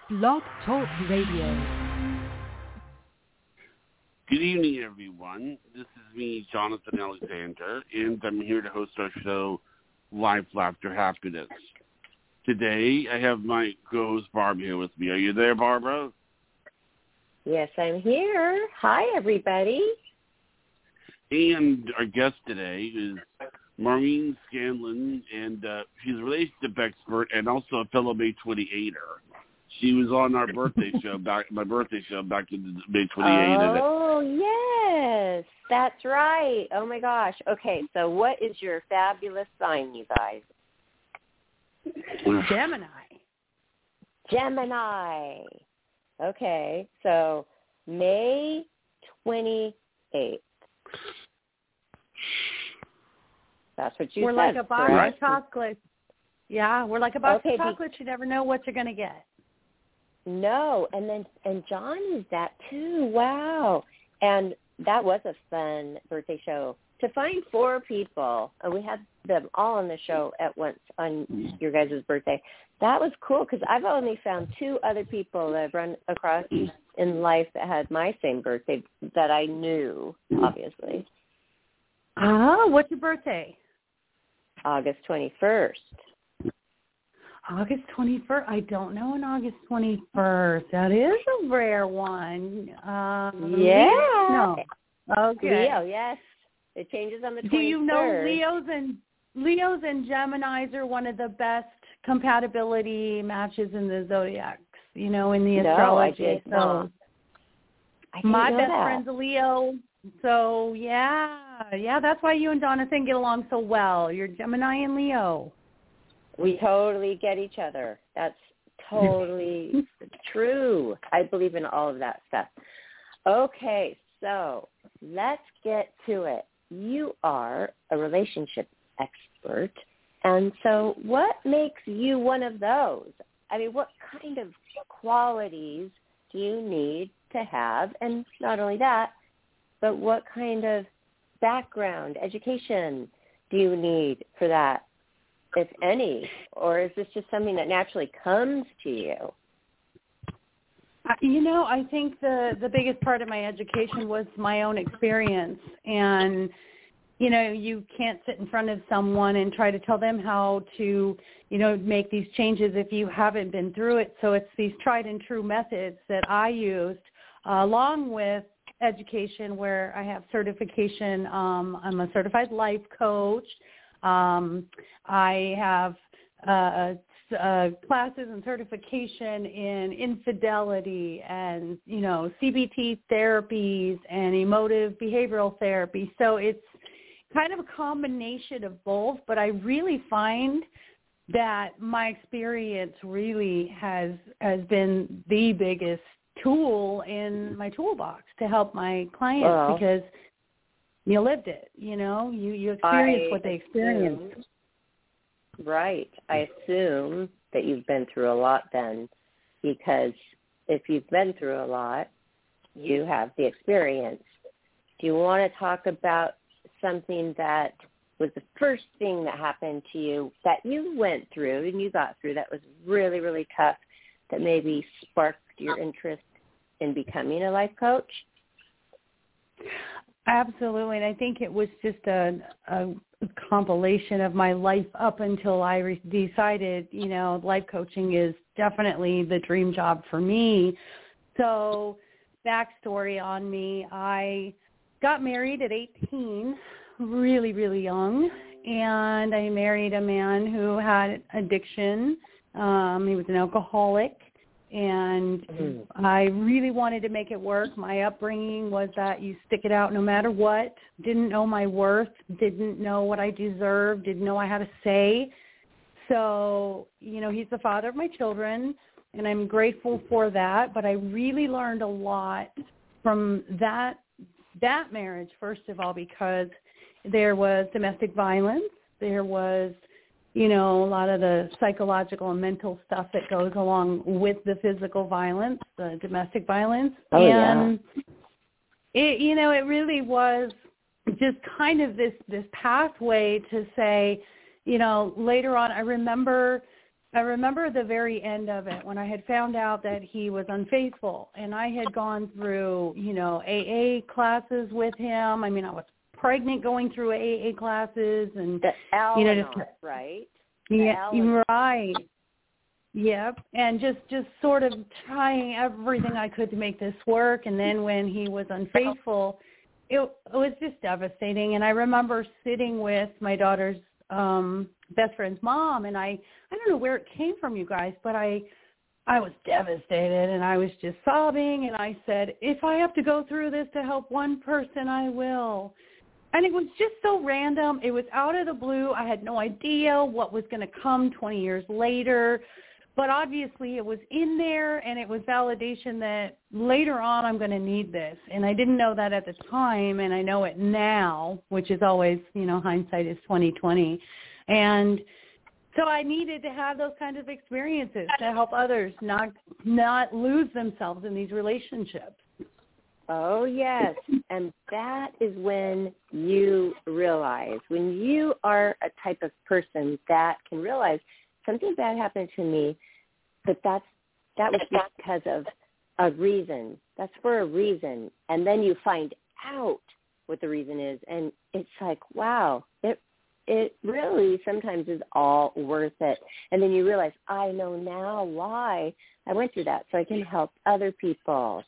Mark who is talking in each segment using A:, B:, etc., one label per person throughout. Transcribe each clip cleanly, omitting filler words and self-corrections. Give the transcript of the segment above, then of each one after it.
A: Blog Talk Radio.
B: Good evening, everyone. This is me, Jonathan Alexander, and I'm here to host our show, Life, Laughter, Happiness. Today, I have my co-host, Barbara, here with me. Are you there, Barbara?
C: Yes, I'm here. Hi, everybody.
B: And our guest today is Maureen Scanlon, and she's a relationship expert and also a fellow May 28er. She was on our birthday show, my birthday show back in May 28th.
C: Oh, yes, that's right. Oh, my gosh. Okay, so what is your fabulous sign, you guys? Gemini. Okay, so May 28th. That's what you
A: We're
C: said,
A: like a box
C: correct?
A: of chocolate. Yeah, we're like a box of chocolate. You never know what you're going to get.
C: No, and John is that too. Wow. And that was a fun birthday show. To find 4 people, and we had them all on the show at once on your guys' birthday, that was cool because I've only found 2 other people that I've run across in life that had my same birthday that I knew, obviously.
A: Oh, what's your birthday?
C: August 21st.
A: August 21st. I don't know an August 21st. That is a rare one.
C: Yeah.
A: No. Okay.
C: Leo, yes. It changes on the 23rd.
A: Do you know Leos and Geminis are one of the best compatibility matches in the zodiacs, in the astrology.
C: I did not.
A: My best friend's a Leo. So, yeah, that's why you and Jonathan get along so well. You're Gemini and Leo.
C: We totally get each other. That's totally true. I believe in all of that stuff. Okay, so let's get to it. You are a relationship expert, and so what makes you one of those? I mean, what kind of qualities do you need to have? And not only that, but what kind of background, education do you need for that, if any? Or is this just something that naturally comes to you?
A: I think the biggest part of my education was my own experience. And, you can't sit in front of someone and try to tell them how to, make these changes if you haven't been through it. So it's these tried and true methods that I used along with education where I have certification. I'm a certified life coach. I have classes and certification in infidelity and, CBT therapies and emotive behavioral therapy. So it's kind of a combination of both, but I really find that my experience really has been the biggest tool in my toolbox to help my clients because you lived it, you experienced what they experienced.
C: Right. I assume that you've been through a lot then, because if you've been through a lot, you have the experience. Do you want to talk about something that was the first thing that happened to you that you went through and you got through that was really, really tough that maybe sparked your interest in becoming a life coach?
A: Absolutely, and I think it was just a compilation of my life up until I decided, life coaching is definitely the dream job for me. So, backstory on me, I got married at 18, really, really young, and I married a man who had addiction. He was an alcoholic. And I really wanted to make it work. My upbringing was that you stick it out no matter what. Didn't know my worth, didn't know what I deserved, didn't know I had a say. So, he's the father of my children, and I'm grateful for that. But I really learned a lot from that marriage, first of all, because there was domestic violence. There was a lot of the psychological and mental stuff that goes along with the physical violence, the domestic violence. It really was just kind of this pathway to say, later on, I remember I remember the very end of it when I had found out that he was unfaithful, and I had gone through, AA classes with him. I mean, I was pregnant going through AA classes, and
C: the Al-Anon, right?
A: Yeah, right. Yep, and just sort of trying everything I could to make this work. And then when he was unfaithful, it was just devastating. And I remember sitting with my daughter's best friend's mom, and I don't know where it came from, you guys, but I was devastated, and I was just sobbing. And I said, if I have to go through this to help one person, I will. And it was just so random. It was out of the blue. I had no idea what was going to come 20 years later. But obviously it was in there, and it was validation that later on I'm going to need this. And I didn't know that at the time, and I know it now, which is always, hindsight is 20/20. And so I needed to have those kinds of experiences to help others not lose themselves in these relationships.
C: Oh, yes. And that is when you realize, when you are a type of person that can realize something bad happened to me, but that was because of a reason. That's for a reason. And then you find out what the reason is. And it's like, wow, it really sometimes is all worth it. And then you realize, I know now why I went through that, so I can help other people.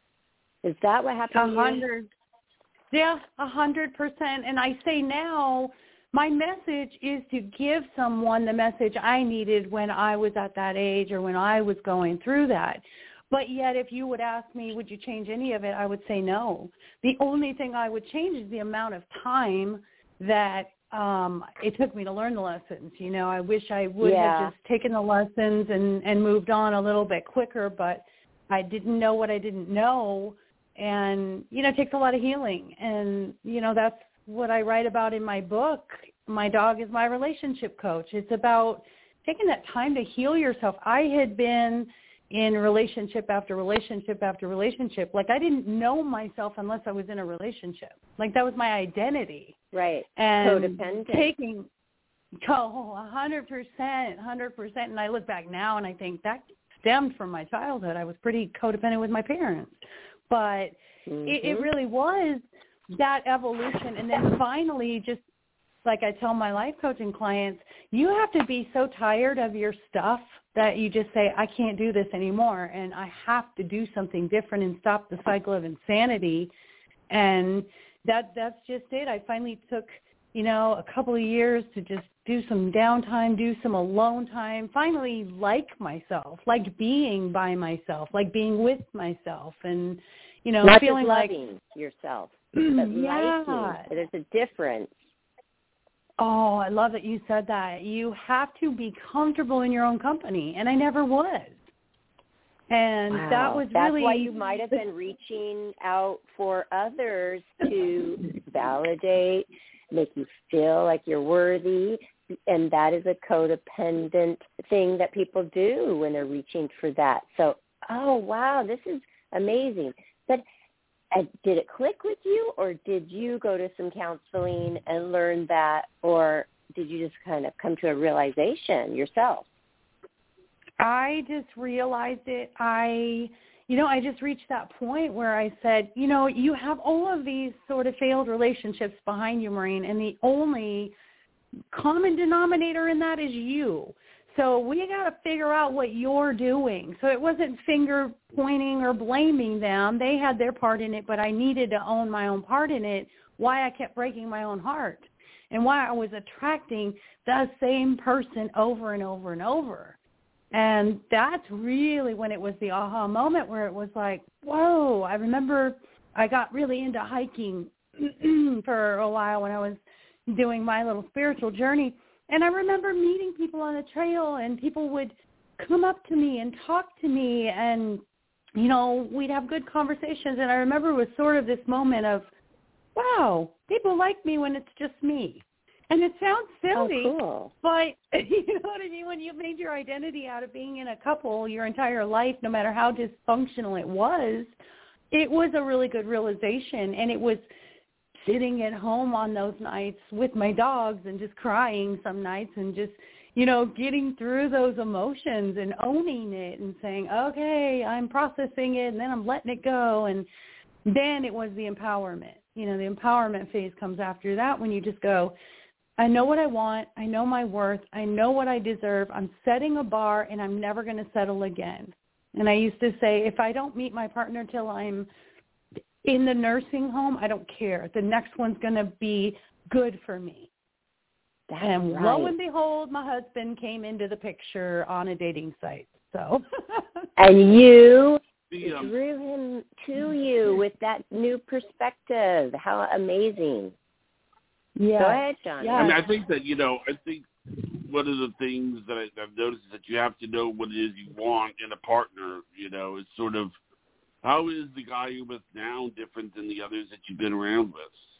C: Is that what happened to you?
A: Yeah, 100%. And I say now, my message is to give someone the message I needed when I was at that age or when I was going through that. But yet, if you would ask me, would you change any of it, I would say no. The only thing I would change is the amount of time that it took me to learn the lessons. I wish I would have just taken the lessons and moved on a little bit quicker, but I didn't know what I didn't know. And, it takes a lot of healing. And, that's what I write about in my book. My dog is my relationship coach. It's about taking that time to heal yourself. I had been in relationship after relationship after relationship. Like, I didn't know myself unless I was in a relationship. Like, that was my identity.
C: Right.
A: And
C: codependent.
A: 100%. And I look back now and I think that stemmed from my childhood. I was pretty codependent with my parents. But it really was that evolution. And then finally, just like I tell my life coaching clients, you have to be so tired of your stuff that you just say, I can't do this anymore, and I have to do something different and stop the cycle of insanity. And that's just it. I finally took, a couple of years to just do some downtime, do some alone time, finally like myself, like being by myself, like being with myself, and,
C: not
A: feeling
C: just
A: like
C: loving yourself, but liking. There's a difference.
A: Oh, I love that you said that. You have to be comfortable in your own company, and I never was. And that was
C: That's
A: really...
C: why you might have been reaching out for others to validate, make you feel like you're worthy, and that is a codependent thing that people do when they're reaching for that. So, oh, wow, this is amazing. But did it click with you, or did you go to some counseling and learn that, or did you just kind of come to a realization yourself?
A: I just realized it. I just reached that point where I said, you have all of these sort of failed relationships behind you, Maureen, and the only common denominator in that is you. So we got to figure out what you're doing. So it wasn't finger pointing or blaming them. They had their part in it, but I needed to own my own part in it, why I kept breaking my own heart and why I was attracting the same person over and over and over. And that's really when it was the aha moment where it was like, whoa, I remember I got really into hiking for a while when I was doing my little spiritual journey. And I remember meeting people on the trail, and people would come up to me and talk to me, and, we'd have good conversations. And I remember it was sort of this moment of, wow, people like me when it's just me. And it sounds silly, but you know what I mean? When you made your identity out of being in a couple your entire life, no matter how dysfunctional it was a really good realization. And it was sitting at home on those nights with my dogs and just crying some nights and just, getting through those emotions and owning it and saying, okay, I'm processing it and then I'm letting it go. And then it was the empowerment. The empowerment phase comes after that, when you just go, I know what I want. I know my worth. I know what I deserve. I'm setting a bar and I'm never going to settle again. And I used to say, if I don't meet my partner till I'm in the nursing home, I don't care. The next one's going to be good for me.
C: That's
A: and
C: right.
A: Lo and behold, my husband came into the picture on a dating site. So,
C: and you drew him to you with that new perspective. How amazing!
A: Yeah.
C: Go ahead, John.
A: Yeah.
B: I mean, I think that I think one of the things that I've noticed is that you have to know what it is you want in a partner. It's sort of, how is the guy you're with now different than the others that you've been around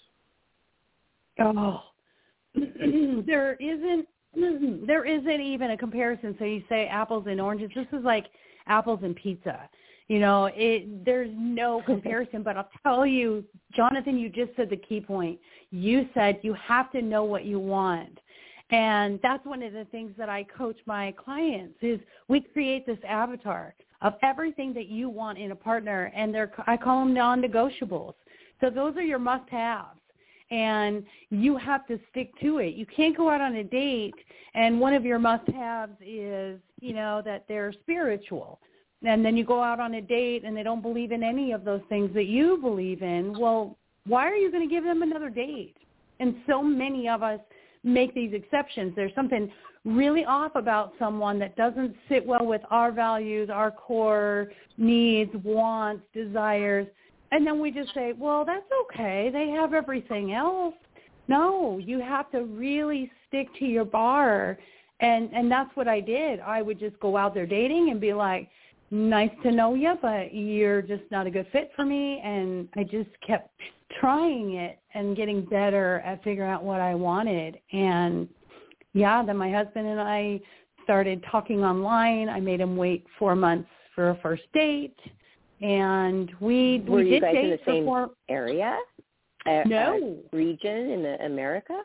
B: with?
A: Oh, there isn't even a comparison. So you say apples and oranges. This is like apples and pizza. There's no comparison. But I'll tell you, Jonathan, you just said the key point. You said you have to know what you want. And that's one of the things that I coach my clients is we create this avatar of everything that you want in a partner, and I call them non-negotiables. So those are your must-haves, and you have to stick to it. You can't go out on a date, and one of your must-haves is, that they're spiritual. And then you go out on a date, and they don't believe in any of those things that you believe in. Well, why are you going to give them another date? And so many of us make these exceptions. There's something really off about someone that doesn't sit well with our values, our core needs, wants, desires, and then we just say, well, that's okay. They have everything else. No, you have to really stick to your bar, and that's what I did. I would just go out there dating and be like, nice to know you, but you're just not a good fit for me, and I just kept trying it and getting better at figuring out what I wanted. And then my husband and I started talking online. I made him wait 4 months for a first date, and we
C: Were you
A: did
C: guys
A: date
C: in the same
A: for
C: area?
A: No.
C: Region in America?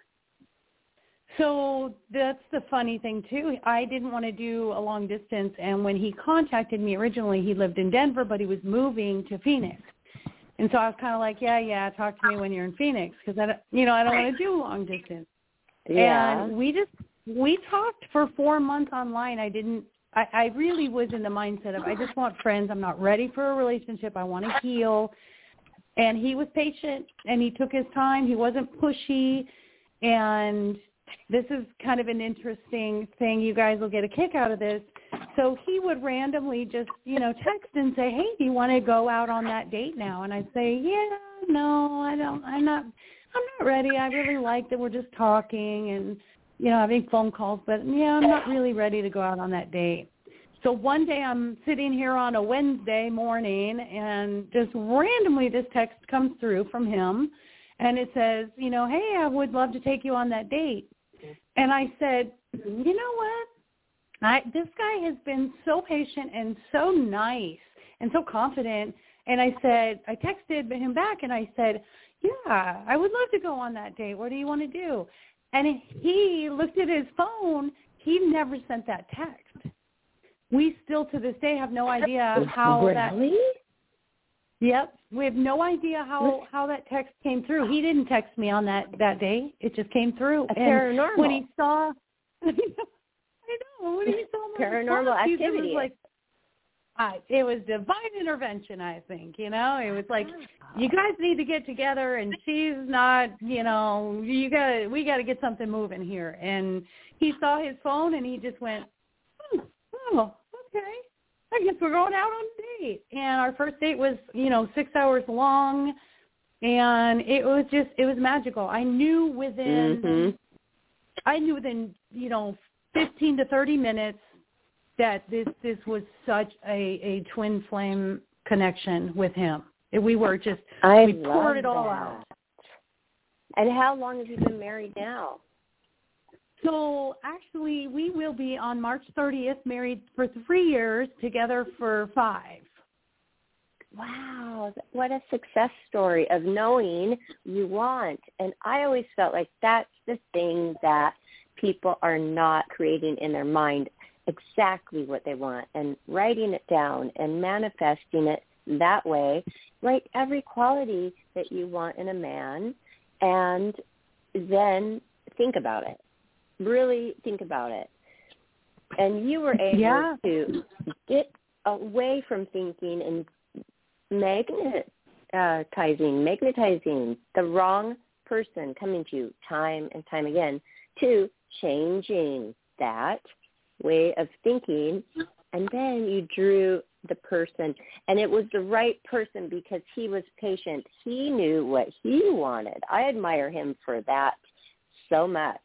A: So that's the funny thing, too. I didn't want to do a long distance, and when he contacted me originally, he lived in Denver, but he was moving to Phoenix. And so I was kind of like, yeah, talk to me when you're in Phoenix, because I don't want to do long distance.
C: Yeah.
A: And we talked for 4 months online. I really was in the mindset of, I just want friends. I'm not ready for a relationship. I want to heal. And he was patient, and he took his time. He wasn't pushy. And this is kind of an interesting thing. You guys will get a kick out of this. So he would randomly just, text and say, hey, do you want to go out on that date now? And I'd say, yeah, no, I don't. I'm not ready. I really like that we're just talking and, having phone calls. But, I'm not really ready to go out on that date. So one day I'm sitting here on a Wednesday morning, and just randomly this text comes through from him. And it says, hey, I would love to take you on that date. And I said, you know what? This guy has been so patient and so nice and so confident. And I texted him back, and I said, yeah, I would love to go on that date. What do you want to do? And he looked at his phone. He never sent that text. We still to this day have no idea how
C: Really?
A: Yep. We have no idea how that text came through. He didn't text me on that day. It just came through.
C: Paranormal.
A: When he saw, I know, when he saw my
C: paranormal
A: response,
C: activity.
A: It was like, it was divine intervention, I think. It was like, you guys need to get together, and she's not, we got to get something moving here. And he saw his phone, and he just went, oh, okay. I guess we're going out on a date. And our first date was, 6 hours long, and it was magical. I knew within 15 to 30 minutes that this was such a twin flame connection with him. We were just, we poured it all out.
C: And how long have you been married now?
A: So actually, we will be on March 30th married for 3 years, together for 5.
C: Wow, what a success story of knowing you want. And I always felt like that's the thing that people are not creating in their mind exactly what they want and writing it down and manifesting it that way. Write every quality that you want in a man and then think about it. Really think about it. And you were able to get away from thinking and magnetizing the wrong person coming to you time and time again, to changing that way of thinking, and then you drew the person, and it was the right person because he was patient. He knew what he wanted. I admire him for that so much.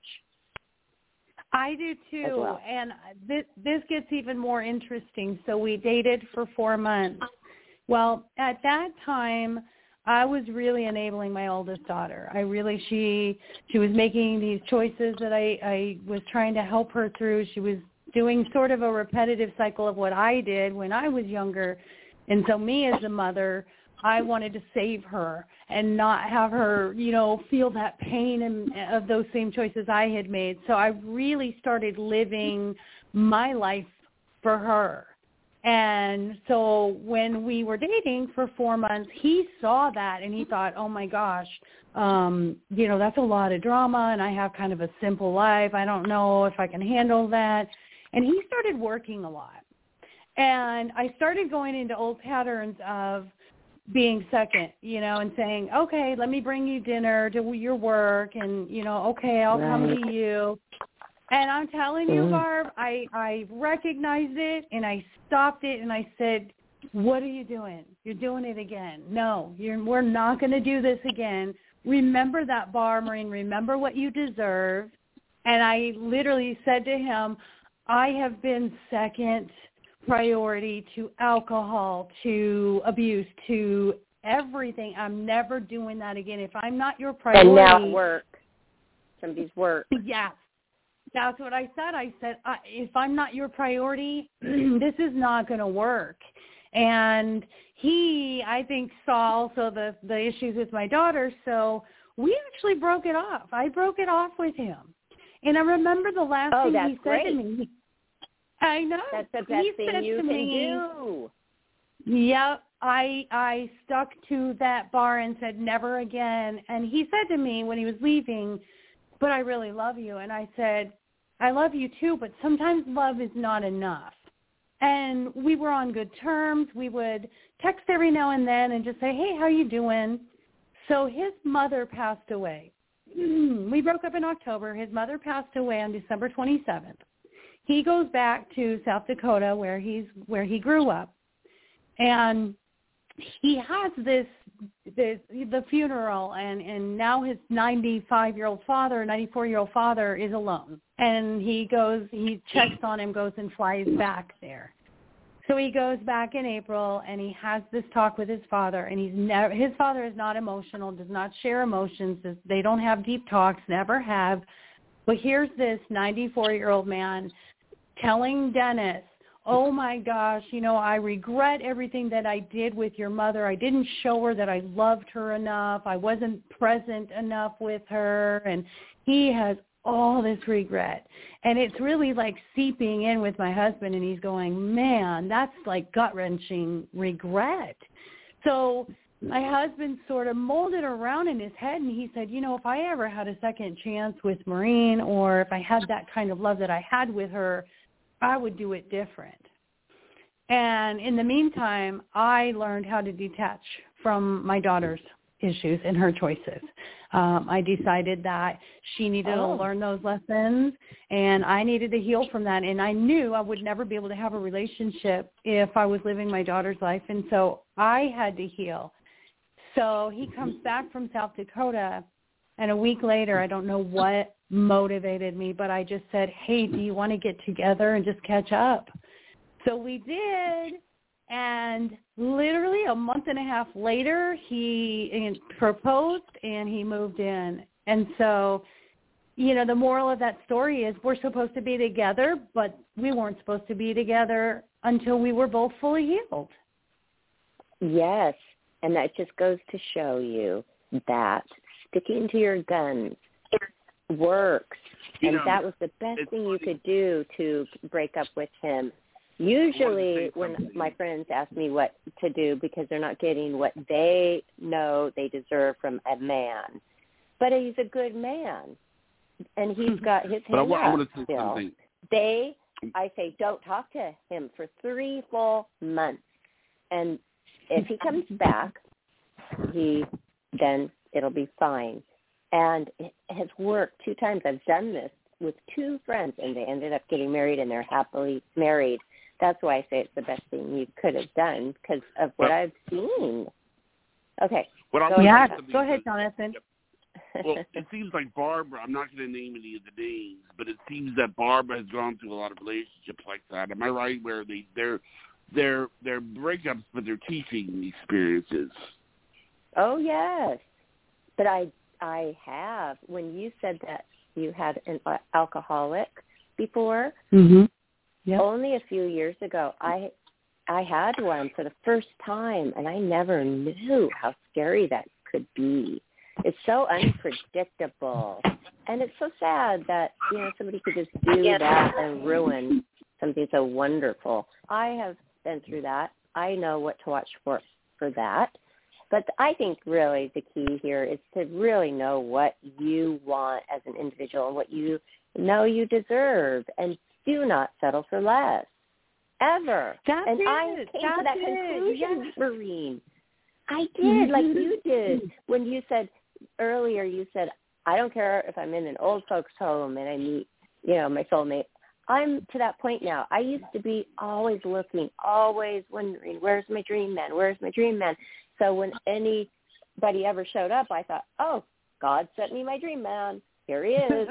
A: I do too,
C: well.
A: And this gets even more interesting. So we dated for 4 months. Well, at that time, I was really enabling my oldest daughter. She was making these choices that I was trying to help her through. She was doing sort of a repetitive cycle of what I did when I was younger. And so me as a mother, I wanted to save her and not have her, feel that pain of those same choices I had made. So I really started living my life for her. And so when we were dating for 4 months, he saw that and he thought, oh my gosh, that's a lot of drama and I have kind of a simple life. I don't know if I can handle that. And he started working a lot. And I started going into old patterns of being second, and saying, okay, let me bring you dinner, do your work, and, okay, I'll come to you. And I'm telling you, Barb, I recognized it, and I stopped it, and I said, what are you doing? You're doing it again. No, we're not going to do this again. Remember that, Barb Maureen. Remember what you deserve. And I literally said to him, I have been second priority to alcohol, to abuse, to everything. I'm never doing that again. If I'm not your priority.
C: And now work. Somebody's work.
A: Yes. That's what I said. I said, if I'm not your priority, this is not going to work. And he, I think, saw also the issues with my daughter, so we actually broke it off. I broke it off with him. And I remember the last thing he said to me. I know.
C: That's the best thing you can do.
A: Yep. I stuck to that bar and said never again. And he said to me when he was leaving, but I really love you. And I said, I love you too, but sometimes love is not enough. And we were on good terms. We would text every now and then and just say, hey, how you doing? So his mother passed away. We broke up in October. His mother passed away on December 27th. He goes back to South Dakota where he grew up. And he has the funeral, and now his 94-year-old father is alone. And he checks on him, goes and flies back there. So he goes back in April, and he has this talk with his father, and his father is not emotional, does not share emotions. They don't have deep talks, never have. But here's this 94-year-old man telling Dennis, oh, my gosh, I regret everything that I did with your mother. I didn't show her that I loved her enough. I wasn't present enough with her. And he has all this regret. And it's really like seeping in with my husband, and he's going, man, that's like gut-wrenching regret. So my husband sort of molded around in his head, and he said, if I ever had a second chance with Maureen, or if I had that kind of love that I had with her, I would do it different. And in the meantime, I learned how to detach from my daughter's issues and her choices. I decided that she needed to learn those lessons, and I needed to heal from that. And I knew I would never be able to have a relationship if I was living my daughter's life. And so I had to heal. So he comes back from South Dakota, and a week later, I don't know what motivated me, but I just said, hey, do you want to get together and just catch up? So we did, and literally a month and a half later, he proposed and he moved in. And so, the moral of that story is we're supposed to be together, but we weren't supposed to be together until we were both fully healed.
C: Yes, and that just goes to show you that sticking to your guns works. And
B: know,
C: that was the best thing you could do to break up with him. Usually when my friends ask me what to do because they're not getting what they know they deserve from a man. But he's a good man, and he's got his hand up still. I say, don't talk to him for 3 full months. And if he comes back, then it'll be fine. And it has worked 2 times. I've done this with 2 friends, and they ended up getting married, and they're happily married. That's why I say it's the best thing you could have done because of what I've seen. Okay.
A: Go ahead, Jonathan.
B: Yep. Well, it seems like Barbara, I'm not going to name any of the names, but it seems that Barbara has gone through a lot of relationships like that. Am I right? Where they're breakups, but they're teaching experiences.
C: Oh, yes. But I have. When you said that you had an alcoholic before, only a few years ago, I had one for the first time, and I never knew how scary that could be. It's so unpredictable, and it's so sad that somebody could just do that and ruin something so wonderful. I have been through that. I know what to watch for that. But I think really the key here is to really know what you want as an individual and what you know you deserve, and do not settle for less, ever. I came to that conclusion, Maureen. I did, like you did. When you said earlier, I don't care if I'm in an old folks home and I meet, my soulmate. I'm to that point now. I used to be always looking, always wondering, where's my dream man? Where's my dream man? So when anybody ever showed up, I thought, oh, God sent me my dream man. Here he is.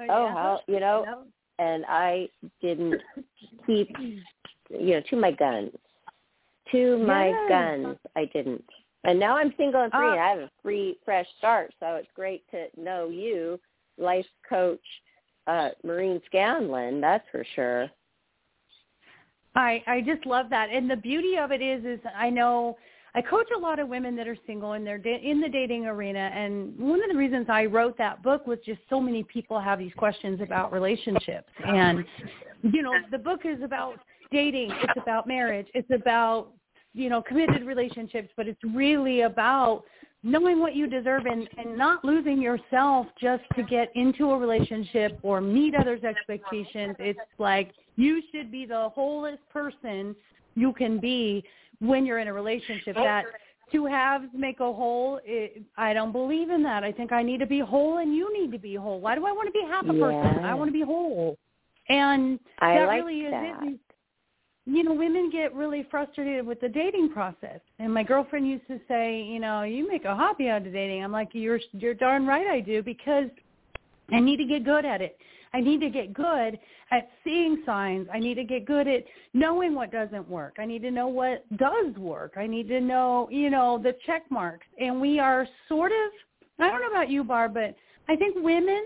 C: And I didn't keep, to my guns. I didn't. And now I'm single and free, and I have a free, fresh start. So it's great to know you, life coach Maureen Scanlon, that's for sure.
A: I just love that. And the beauty of it is I know I coach a lot of women that are single, and they're in the dating arena. And one of the reasons I wrote that book was just so many people have these questions about relationships. And, the book is about dating. It's about marriage. It's about, committed relationships. But it's really about knowing what you deserve and not losing yourself just to get into a relationship or meet others' expectations. It's like you should be the wholest person you can be when you're in a relationship. That 2 halves make a whole, I don't believe in that. I think I need to be whole and you need to be whole. Why do I want to be half a person? I want to be whole. And that really is it. Women get really frustrated with the dating process. And my girlfriend used to say, you make a hobby out of dating. I'm like, you're darn right I do, because I need to get good at it. I need to get good at seeing signs. I need to get good at knowing what doesn't work. I need to know what does work. I need to know, the check marks. And we are sort of, I don't know about you, Barb, but I think women,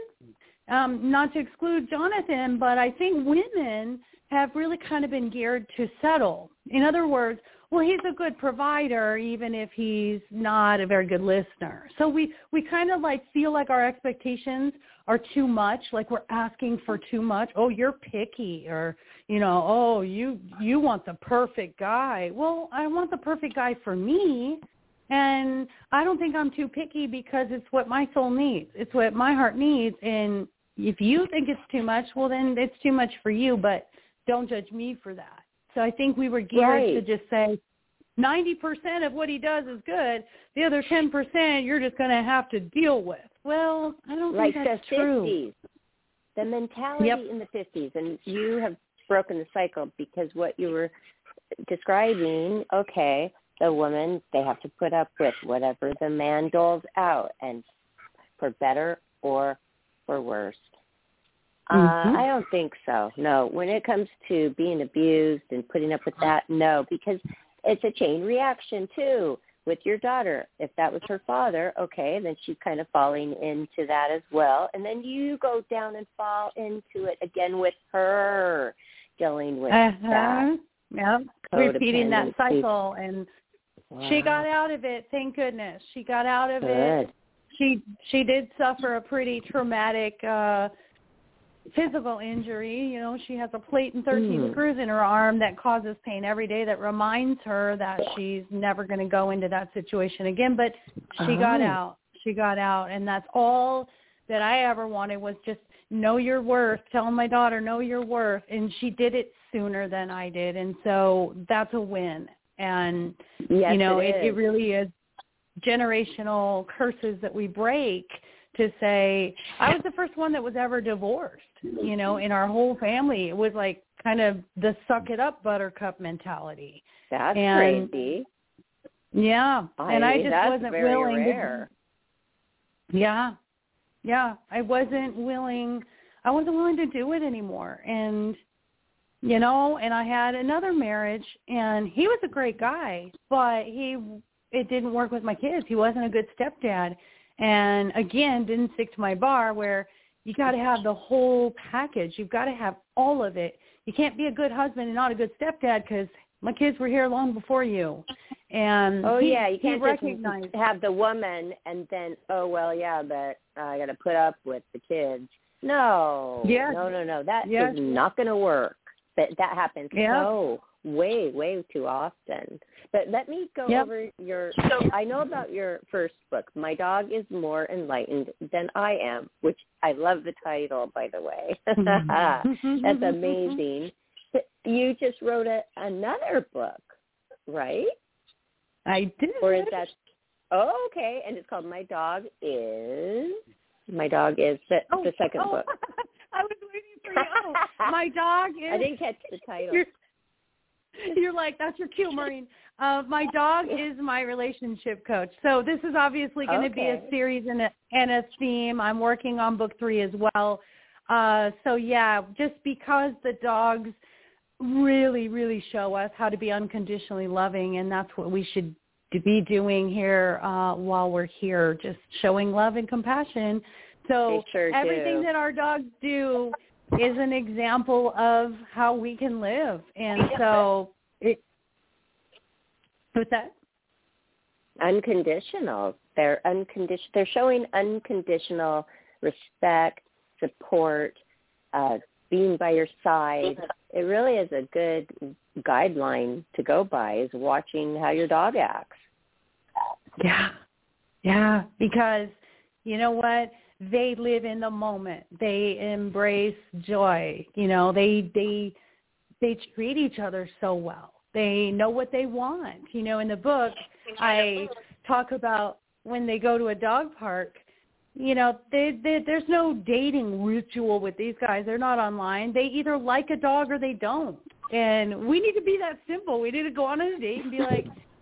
A: not to exclude Jonathan, but I think women have really kind of been geared to settle. In other words, well, he's a good provider even if he's not a very good listener. So we kind of feel like our expectations are too much, like we're asking for too much. Oh, you're picky, or, oh, you want the perfect guy. Well, I want the perfect guy for me, and I don't think I'm too picky because it's what my soul needs. It's what my heart needs, and if you think it's too much, well, then it's too much for you, but don't judge me for that. So I think we were geared to just say 90% of what he does is good. The other 10% you're just going to have to deal with. Well, I don't think that's true.
C: 50s, the mentality in the 50s, and you have broken the cycle because what you were describing, the woman, they have to put up with whatever the man doles out, and for better or for worse. I don't think so. No. When it comes to being abused and putting up with that, no, because it's a chain reaction too with your daughter. If that was her father, then she's kind of falling into that as well. And then you go down and fall into it again with her, dealing with that.
A: Yeah, repeating that cycle. And she got out of it, thank goodness. She got out of it. she did suffer a pretty traumatic physical injury. You know, she has a plate and 13 screws in her arm that causes pain every day, that reminds her that she's never going to go into that situation again. But she got out. She got out, and that's all that I ever wanted, was just know your worth. Tell my daughter, know your worth. And she did it sooner than I did, and so that's a win. And,
C: yes,
A: you know, it really is generational curses that we break to say, I was the first one that was ever divorced, you know, in our whole family. It was like kind of the suck it up buttercup mentality.
C: That's crazy.
A: Yeah. And I just wasn't willing
C: rare.
A: I wasn't willing to do it anymore. And, you know, and I had another marriage, and he was a great guy, but it didn't work with my kids. He wasn't a good stepdad. And again, didn't stick to my bar, where you got to have the whole package. You've got to have all of it. You can't be a good husband and not a good stepdad, because my kids were here long before you. And
C: you can't just have the woman and then, but I got to put up with the kids. No, no. That is not going to work. That happens so way too often. But let me go over I know about your first book, My Dog is More Enlightened Than I Am, which I love the title, by the way. That's amazing. You just wrote another book, right?
A: I did.
C: Or is that, okay, and it's called My Dog is the second book.
A: I was waiting for you. My Dog is.
C: I didn't catch the title.
A: You're like, that's your cue, Maureen. My Dog is my relationship coach. So this is obviously going to be a series and a theme. I'm working on book 3 as well. Just because the dogs really, really show us how to be unconditionally loving, and that's what we should be doing here while we're here, just showing love and compassion. So everything that our dogs do is an example of how we can live. And so what's that?
C: Unconditional. They're showing unconditional respect, support, being by your side. It really is a good guideline to go by, is watching how your dog acts.
A: Yeah, because you know what? They live in the moment. They embrace joy. You know, they treat each other so well. They know what they want. You know, in the book, I talk about when they go to a dog park, you know, there's no dating ritual with these guys. They're not online. They either like a dog or they don't. And we need to be that simple. We need to go on a date and be like,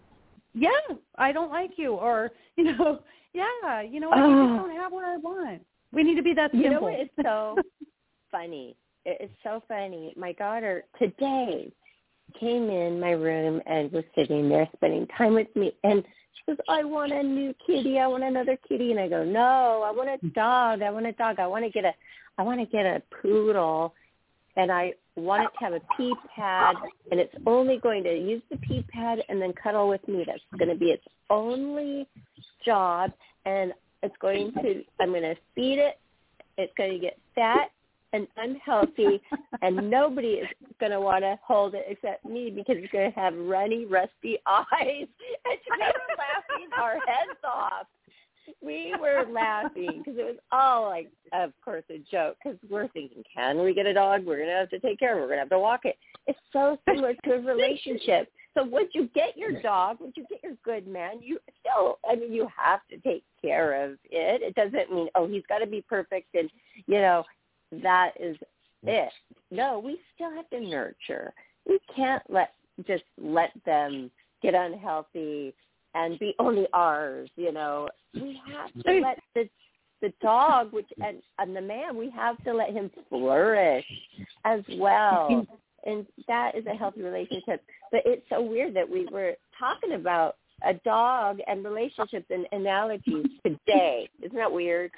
A: I don't like you. Or, you know, you know what, you just don't have what I want. We need to be that simple.
C: You know what is so funny? It's so funny. My daughter today came in my room and was sitting there spending time with me. And she goes, I want a new kitty. I want another kitty. And I go, no, I want a dog. I want to get a poodle. And I want it to have a pee pad, and it's only going to use the pee pad and then cuddle with me. That's going to be its only job. And I'm going to feed it. It's going to get fat and unhealthy, and nobody is going to want to hold it except me, because it's going to have runny, rusty eyes. And we were laughing our heads off. We were laughing because it was all, like, of course, a joke, because we're thinking, can we get a dog? We're going to have to take care of it. We're going to have to walk it. It's so similar to a relationship. So once you get your dog, once you get your good man, you have to take care of it. It doesn't mean, he's got to be perfect and, that is it. No, we still have to nurture. We can't let them get unhealthy and be only ours, We have to let the dog, and the man, we have to let him flourish as well. And that is a healthy relationship. But it's so weird that we were talking about a dog and relationships and analogies today. Isn't that weird?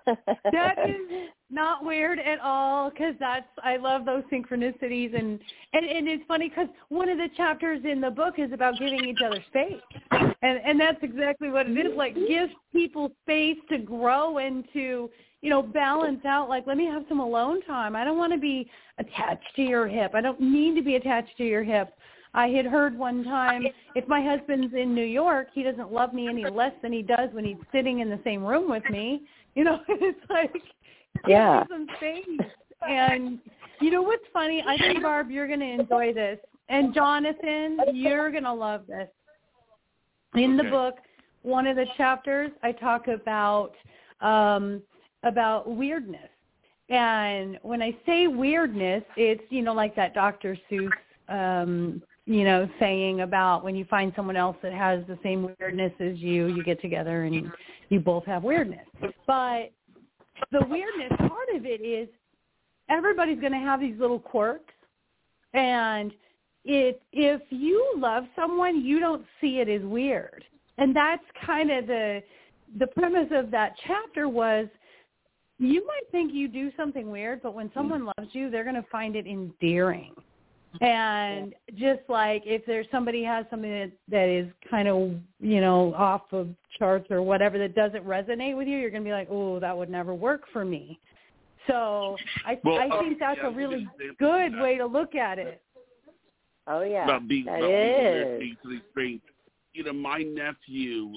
A: That is not weird at all, because I love those synchronicities, and it's funny because one of the chapters in the book is about giving each other space, and that's exactly what it is. Like, give people space to grow and to, balance out. Like, let me have some alone time. I don't want to be attached to your hip. I don't need to be attached to your hip. I had heard one time, if my husband's in New York, he doesn't love me any less than he does when he's sitting in the same room with me. It's like, give me some space. And what's funny? I think, Barb, you're going to enjoy this. And Jonathan, you're going to love this. In the book, one of the chapters, I talk about weirdness. And when I say weirdness, it's, like that Dr. Seuss saying about when you find someone else that has the same weirdness as you get together and you both have weirdness. But the weirdness part of it is everybody's going to have these little quirks. And if you love someone, you don't see it as weird. And that's kind of the premise of that chapter was, you might think you do something weird, but when someone loves you, they're going to find it endearing. And just like if there's somebody has something that is kind of, off of charts or whatever that doesn't resonate with you, you're going to be like, oh, that would never work for me. So I think that's a really good way to look at it.
C: Oh, yeah,
B: about being straight. My nephew,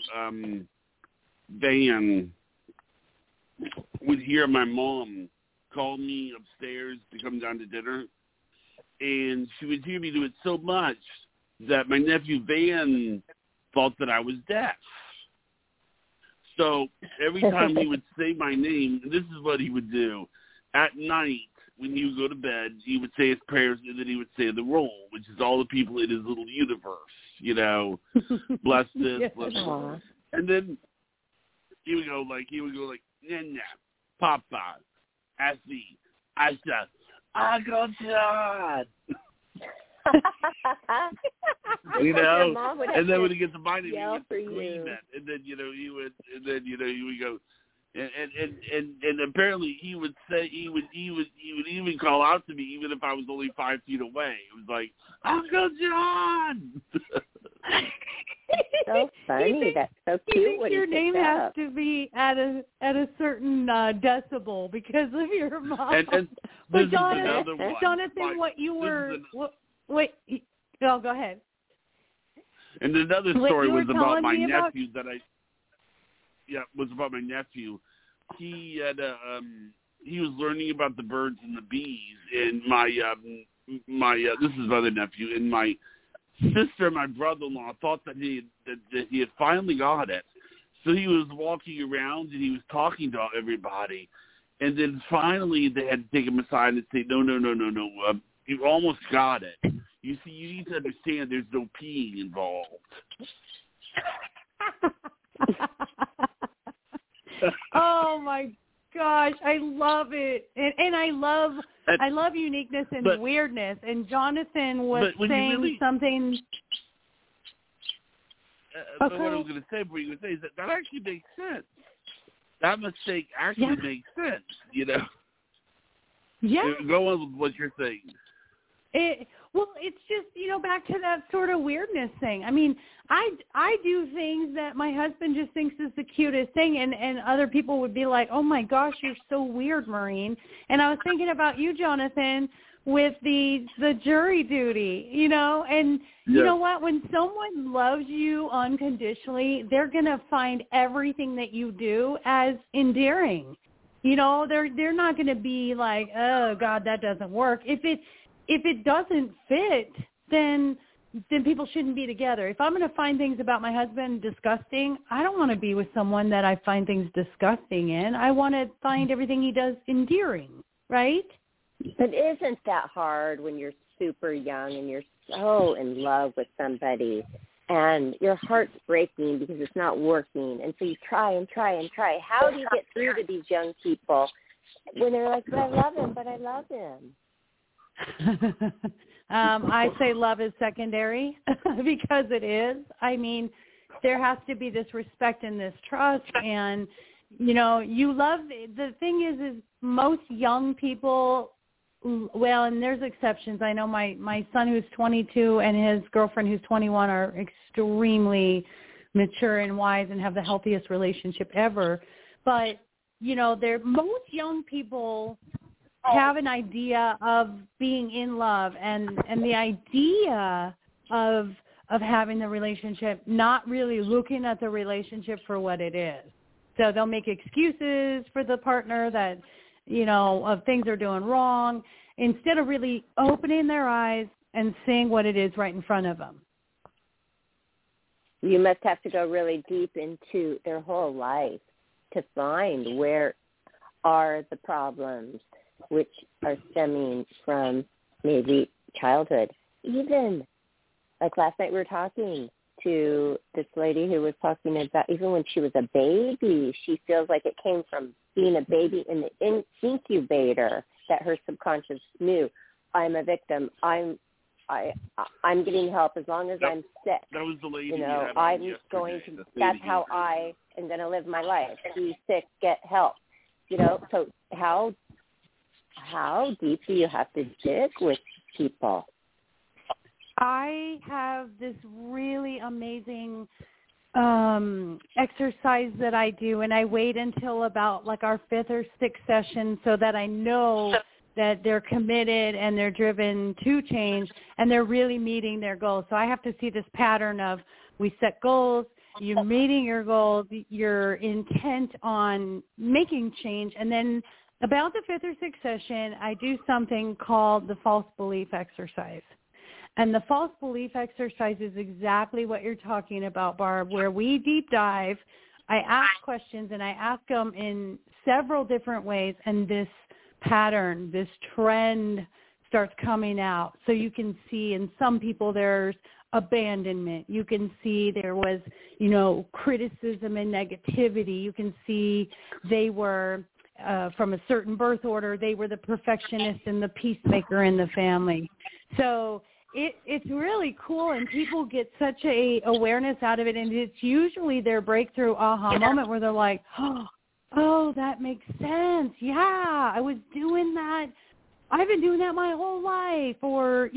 B: Van, would hear my mom call me upstairs to come down to dinner. And she would hear me do it so much that my nephew Van thought that I was deaf. So every time he would say my name, this is what he would do. At night, when he would go to bed, he would say his prayers, and then he would say the roll, which is all the people in his little universe, bless this, bless that. And then he would go like, Nana, Papa, Ashley, Asha, Uncle John. And then when he gets to mind it, he would scream it, and then he would go, and apparently he would say he would even call out to me even if I was only 5 feet away. It was like, Uncle John.
C: So funny. That's so cute. When
A: your name has to be at a certain decibel because of your mom.
B: And
A: but Jonathan, what you were wait, no, go ahead.
B: And another story was about my nephew was about my nephew. He had he was learning about the birds and the bees, and my this is my other nephew, and my sister and my brother-in-law thought that he had finally got it. So he was walking around and he was talking to everybody, and then finally they had to take him aside and say, no, you almost got it. You see, you need to understand there's no peeing involved.
A: Oh my gosh, I love it, and I love uniqueness and weirdness. And Jonathan was saying something.
B: But what I was going to say, is that actually makes sense. That mistake actually makes sense.
A: Yeah.
B: Go on with what you're saying.
A: Well, it's just, back to that sort of weirdness thing. I mean, I do things that my husband just thinks is the cutest thing, and other people would be like, oh, my gosh, you're so weird, Maureen. And I was thinking about you, Jonathan, with the jury duty, and you know what? When someone loves you unconditionally, they're going to find everything that you do as endearing. They're not going to be like, oh, God, that doesn't work. If it doesn't fit, then people shouldn't be together. If I'm going to find things about my husband disgusting, I don't want to be with someone that I find things disgusting in. I want to find everything he does endearing, right?
C: But isn't that hard when you're super young and you're so in love with somebody and your heart's breaking because it's not working, and so you try and try and try? How do you get through to these young people when they're like, but I love him?
A: I say love is secondary because it is. I mean, there has to be this respect and this trust, and you love, the thing is most young people, well, and there's exceptions. I know my son who's 22 and his girlfriend who's 21 are extremely mature and wise and have the healthiest relationship ever. But, most young people have an idea of being in love and the idea of having the relationship, not really looking at the relationship for what it is. So they'll make excuses for the partner that, of things they're doing wrong, instead of really opening their eyes and seeing what it is right in front of them.
C: You must have to go really deep into their whole life to find where are the problems, which are stemming from maybe childhood. Even, like last night we were talking to this lady who was talking about even when she was a baby, she feels like it came from being a baby in the incubator, that her subconscious knew, I'm a victim, I'm getting help as long as I'm sick.
B: That was the lady
C: I'm going to, that's how I am going to live my life. Be sick, get help. So how deep do you have to dig with people?
A: I have this really amazing exercise that I do, and I wait until about like our 5th or 6th session so that I know that they're committed and they're driven to change and they're really meeting their goals. So I have to see this pattern of we set goals, you're meeting your goals, you're intent on making change, and then about the 5th or 6th session, I do something called the false belief exercise. And the false belief exercise is exactly what you're talking about, Barb, where we deep dive. I ask questions, and I ask them in several different ways, and this pattern, this trend starts coming out. So you can see in some people there's abandonment. You can see there was, criticism and negativity. You can see they were, from a certain birth order, they were the perfectionist and the peacemaker in the family. So it's really cool, and people get such a awareness out of it, and it's usually their breakthrough aha moment where they're like, oh, that makes sense. Yeah, I was doing that. I've been doing that my whole life. Or,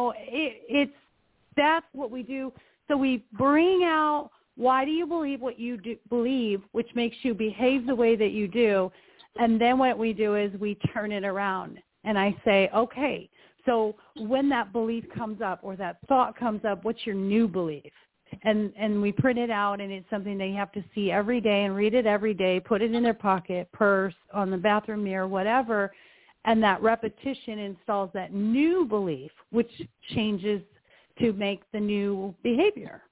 A: that's what we do. So we bring out, why do you believe what you do believe, which makes you behave the way that you do. And then what we do is we turn it around. And I say, okay, so when that belief comes up or that thought comes up, what's your new belief? And we print it out, and it's something they have to see every day and read it every day, put it in their pocket, purse, on the bathroom mirror, whatever. And that repetition installs that new belief, which changes to make the new behavior.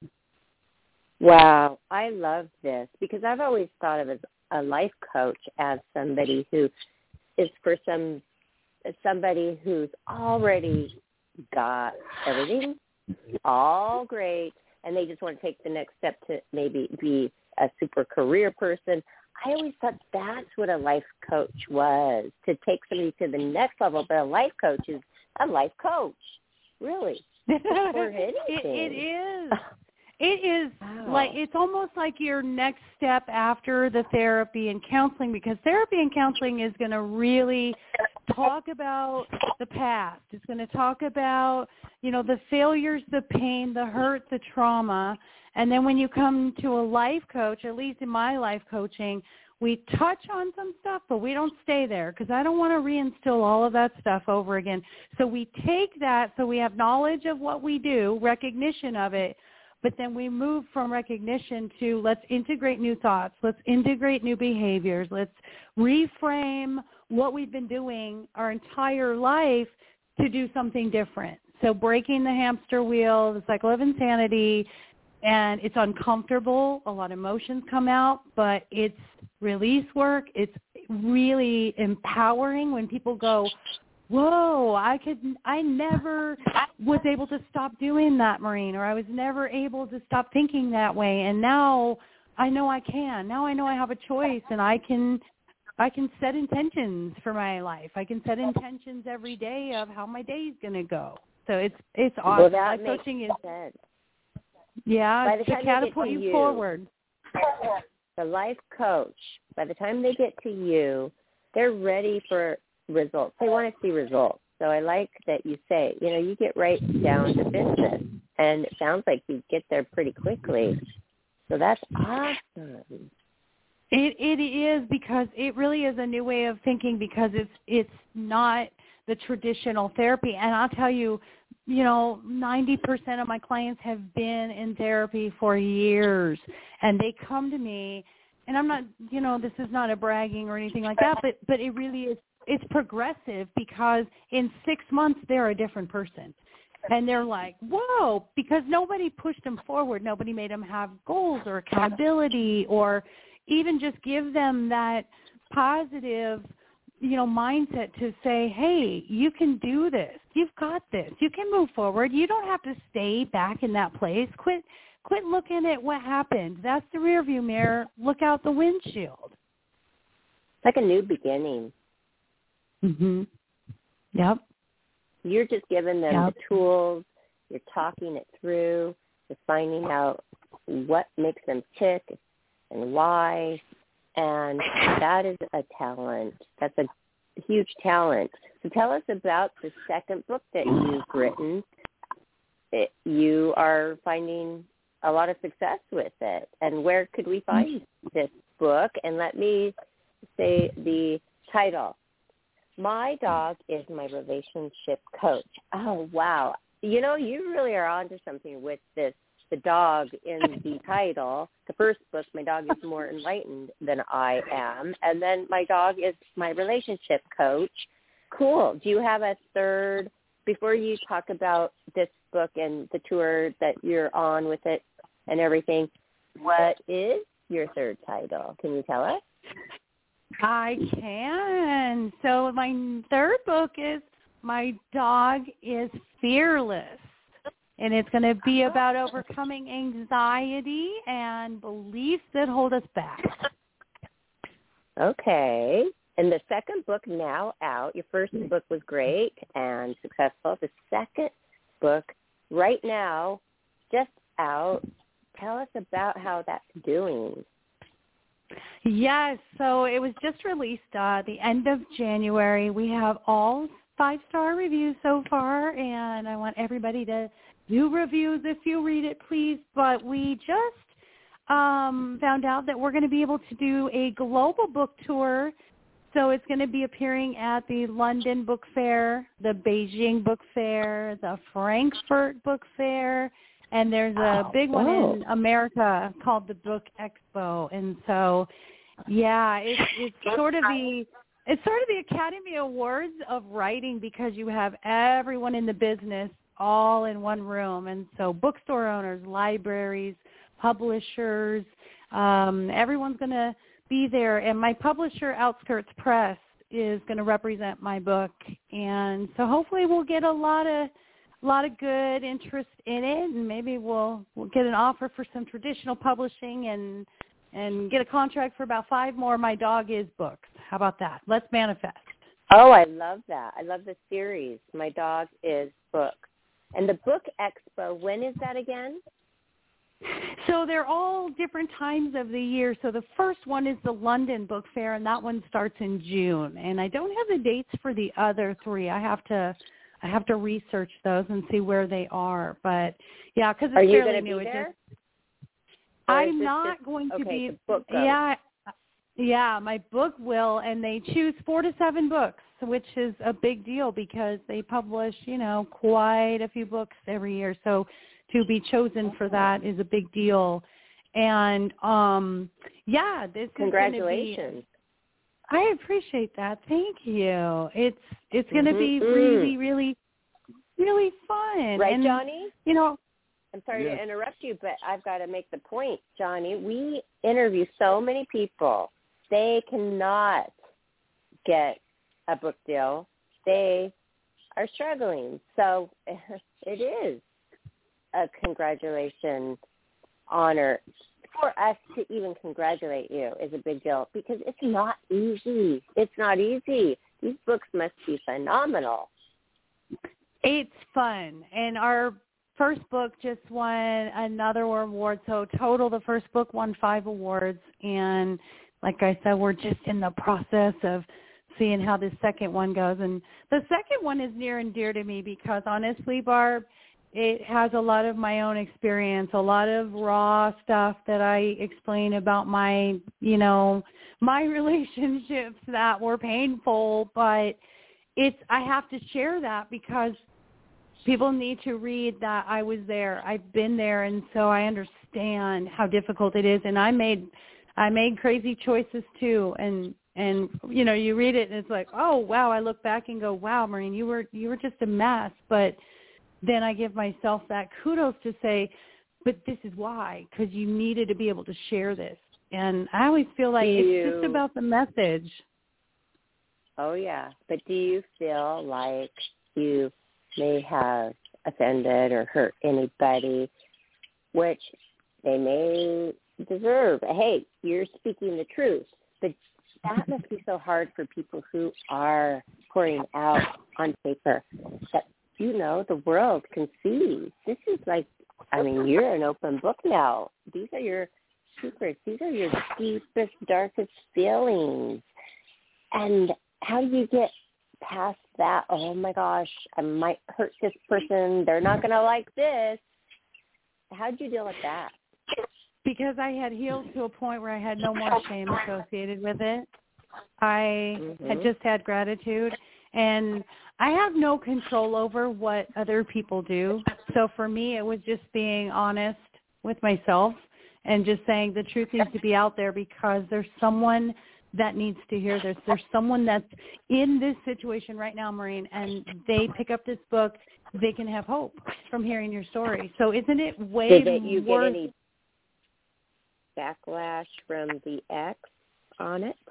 C: Wow, I love this, because I've always thought of as a life coach as somebody who is for somebody who's already got everything all great, and they just want to take the next step to maybe be a super career person. I always thought that's what a life coach was, to take somebody to the next level. But a life coach is a life coach, really. For anything.
A: It is. It is
C: wow.
A: like, it's almost like your next step after the therapy and counseling, because therapy and counseling is going to really talk about the past. It's going to talk about, the failures, the pain, the hurt, the trauma. And then when you come to a life coach, at least in my life coaching, we touch on some stuff, but we don't stay there, because I don't want to reinstill all of that stuff over again. So we take that, so we have knowledge of what we do, recognition of it, but then we move from recognition to let's integrate new thoughts, let's integrate new behaviors, let's reframe what we've been doing our entire life to do something different. So breaking the hamster wheel, the cycle of insanity, and it's uncomfortable. A lot of emotions come out, but it's release work. It's really empowering when people go, whoa, I never was able to stop doing that, Maureen, or I was never able to stop thinking that way. And now I know I can. Now I know I have a choice, and I can set intentions for my life. I can set intentions every day of how my day is going to go. So it's awesome.
C: Well, that
A: life
C: makes
A: coaching is
C: sense.
A: yeah,
C: By the
A: to
C: time
A: catapult
C: you
A: you forward.
C: the life coach, by the time they get to you, they're ready for results. They want to see results. So I like that you say, you get right down to business. And it sounds like you get there pretty quickly. So that's awesome.
A: It is, because it really is a new way of thinking, because it's not the traditional therapy. And I'll tell you, 90% of my clients have been in therapy for years, and they come to me, and I'm not, this is not a bragging or anything like that, but it really is, it's progressive, because in 6 months they're a different person. And they're like, whoa, because nobody pushed them forward. Nobody made them have goals or accountability, or even just give them that positive, mindset to say, hey, you can do this. You've got this. You can move forward. You don't have to stay back in that place. Quit looking at what happened. That's the rearview mirror. Look out the windshield.
C: It's like a new beginning.
A: Mhm. Yep.
C: You're just giving them the tools. You're talking it through. You're finding out what makes them tick and why. And that is a talent. That's a huge talent. So tell us about the second book that you've written. You are finding a lot of success with it. And where could we find this book? And let me say the title. My Dog is My Relationship Coach. Oh, wow. You really are onto something with this, the dog in the title. The first book, My Dog is More Enlightened Than I Am. And then My Dog is My Relationship Coach. Cool. Do you have a third, before you talk about this book and the tour that you're on with it and everything, what is your third title? Can you tell us?
A: I can. So my third book is My Dog is Fearless. And it's going to be about overcoming anxiety and beliefs that hold us back.
C: Okay. And the second book now out. Your first book was great and successful. The second book right now just out. Tell us about how that's doing.
A: Yes, so it was just released the end of January. We have all 5-star reviews so far, and I want everybody to do reviews if you read it, please. But we just found out that we're going to be able to do a global book tour. So it's going to be appearing at the London Book Fair, the Beijing Book Fair, the Frankfurt Book Fair, and there's a big one in America called the Book Expo. And so, it's sort of the Academy Awards of writing, because you have everyone in the business all in one room. And so bookstore owners, libraries, publishers, everyone's going to be there. And my publisher, Outskirts Press, is going to represent my book. And so hopefully we'll get a lot of good interest in it, and maybe we'll get an offer for some traditional publishing and get a contract for about 5 more My Dog Is books. How about that? Let's manifest.
C: Oh, I love that. I love the series, My Dog Is books. And the Book Expo, when is that again?
A: So they're all different times of the year. So the first one is the London Book Fair, and that one starts in June. And I don't have the dates for the other 3. I have to research those and see where they are. But, yeah, because it's fairly new. I'm not going to be. Yeah, my book will, and they choose 4 to 7 books, which is a big deal because they publish, quite a few books every year. So to be chosen for that is a big deal. And, this
C: congratulations.
A: Is I appreciate that. Thank you. It's going to be really, really, really fun.
C: Right,
A: and,
C: Johnny? I'm sorry
B: Yes.
C: to interrupt you, but I've got to make the point, Johnny. We interview so many people. They cannot get a book deal. They are struggling. So it is a congratulations honor. For us to even congratulate you is a big deal because it's not easy. It's not easy. These books must be phenomenal.
A: It's fun. And our first book just won another award. So total, the first book won 5 awards. And like I said, we're just in the process of seeing how the second one goes. And the second one is near and dear to me because honestly, Barb, it has a lot of my own experience, a lot of raw stuff that I explain about my, my relationships that were painful, but I have to share that because people need to read that I was there. I've been there, and so I understand how difficult it is. And I made crazy choices too. And you read it and it's like, oh wow, I look back and go, wow, Maureen, you were just a mess. But then I give myself that kudos to say, but this is why, because you needed to be able to share this. And I always feel like it's just about the message.
C: Oh, yeah. But do you feel like you may have offended or hurt anybody, which they may deserve? Hey, you're speaking the truth. But that must be so hard for people who are pouring out on paper that, the world can see. This is like, you're an open book now. These are your secrets. These are your deepest, darkest feelings. And how do you get past that? Oh, my gosh, I might hurt this person. They're not going to like this. How did you deal with that?
A: Because I had healed to a point where I had no more shame associated with it. I had just had gratitude. And I have no control over what other people do. So for me, it was just being honest with myself and just saying the truth needs to be out there because there's someone that needs to hear this. There's someone that's in this situation right now, Maureen, and they pick up this book, they can have hope from hearing your story. So isn't it way
C: Did you
A: get
C: any backlash from the ex on it?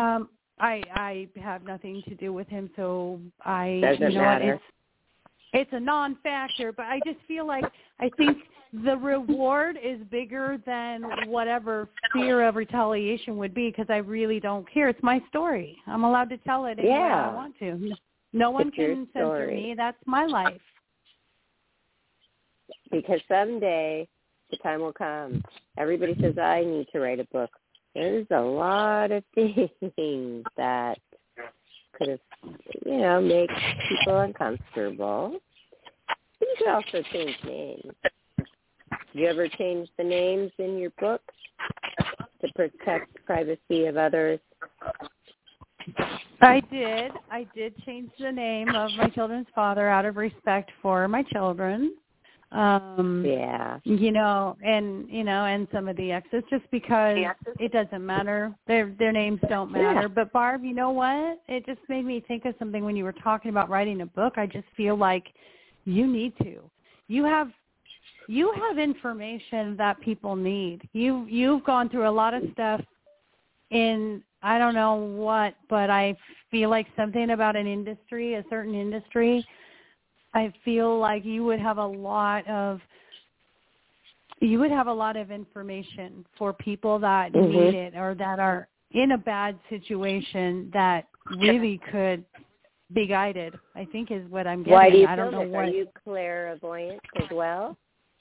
A: I have nothing to do with him, so
C: Doesn't matter.
A: It's a non-factor, but I just feel like I think the reward is bigger than whatever fear of retaliation would be because I really don't care. It's my story. I'm allowed to tell it any way I want to. No one can censor me. That's my life.
C: Because someday the time will come. Everybody says, I need to write a book. There's a lot of things that could have, make people uncomfortable. You could also change names. Do you ever change the names in your books to protect the privacy of others?
A: I did. I did change the name of my children's father out of respect for my children. And some of the exes, just because it doesn't matter. Their names don't matter. Yeah. But Barb, you know what? It just made me think of something when you were talking about writing a book. I just feel like you need to. You have information that people need. You've gone through a lot of stuff in I don't know what, but I feel like something about a certain industry. I feel like you would have a lot of information for people that need it or that are in a bad situation that really could be guided, I think is what I'm getting.
C: Why do you
A: I don't know what.
C: Are you clairvoyant as well?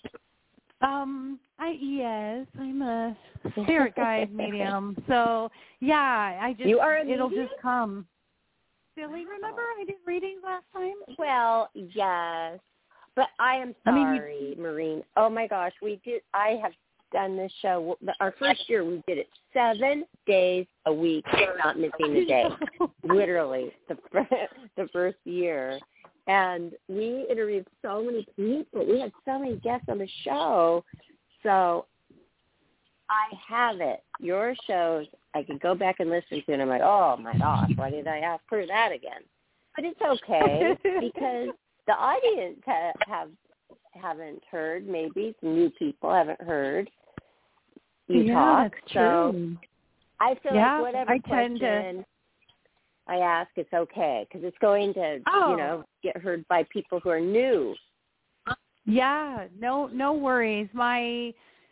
A: Yes, I'm a spirit guide medium. So yeah,
C: you are a medium?
A: It'll just come. Silly, remember I did readings last time?
C: Well, yes, but I am sorry, Maureen. Oh my gosh, I have done this show. Our first year, we did it 7 days a week, not missing a day. Literally, the first year, and we interviewed so many people. We had so many guests on the show, so I have it. Your shows, I can go back and listen to, and I'm like, oh my gosh, why did I ask for that again? But it's okay because the audience haven't heard. Maybe some new people haven't heard you talk.
A: That's
C: so
A: true.
C: I feel like whatever question I ask, it's okay because it's going to get heard by people who are new.
A: Yeah, no worries. My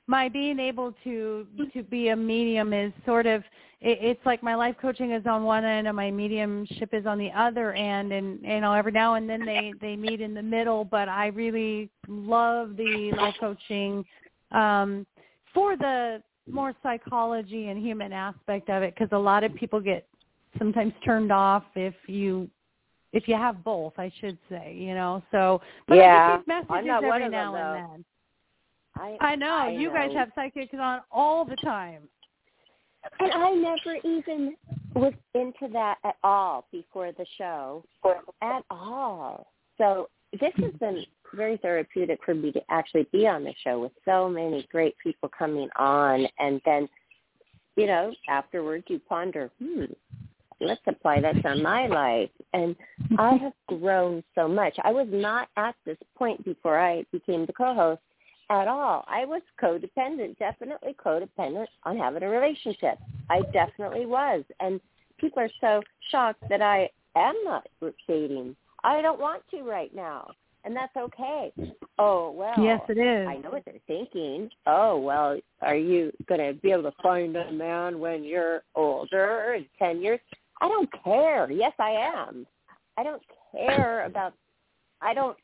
A: my being able to be a medium is sort of, it's like my life coaching is on one end and my mediumship is on the other end, and every now and then they meet in the middle. But I really love the life coaching for the more psychology and human aspect of it, because a lot of people get sometimes turned off if you have both, I should say, So, but I get these messages every now and then. I know. You guys have psychics on all the time.
C: And I never even was into that at all before the show, at all. So this has been very therapeutic for me to actually be on the show with so many great people coming on. And then, afterwards you ponder, let's apply that to my life. And I have grown so much. I was not at this point before I became the co-host at all. I was codependent, definitely codependent on having a relationship. I definitely was. And people are so shocked that I am not dating. I don't want to right now. And that's okay. Oh, well.
A: Yes, it is.
C: I know what they're thinking. Oh, well, are you going to be able to find a man when you're older in 10 years? I don't care. Yes, I am. I don't care about, I don't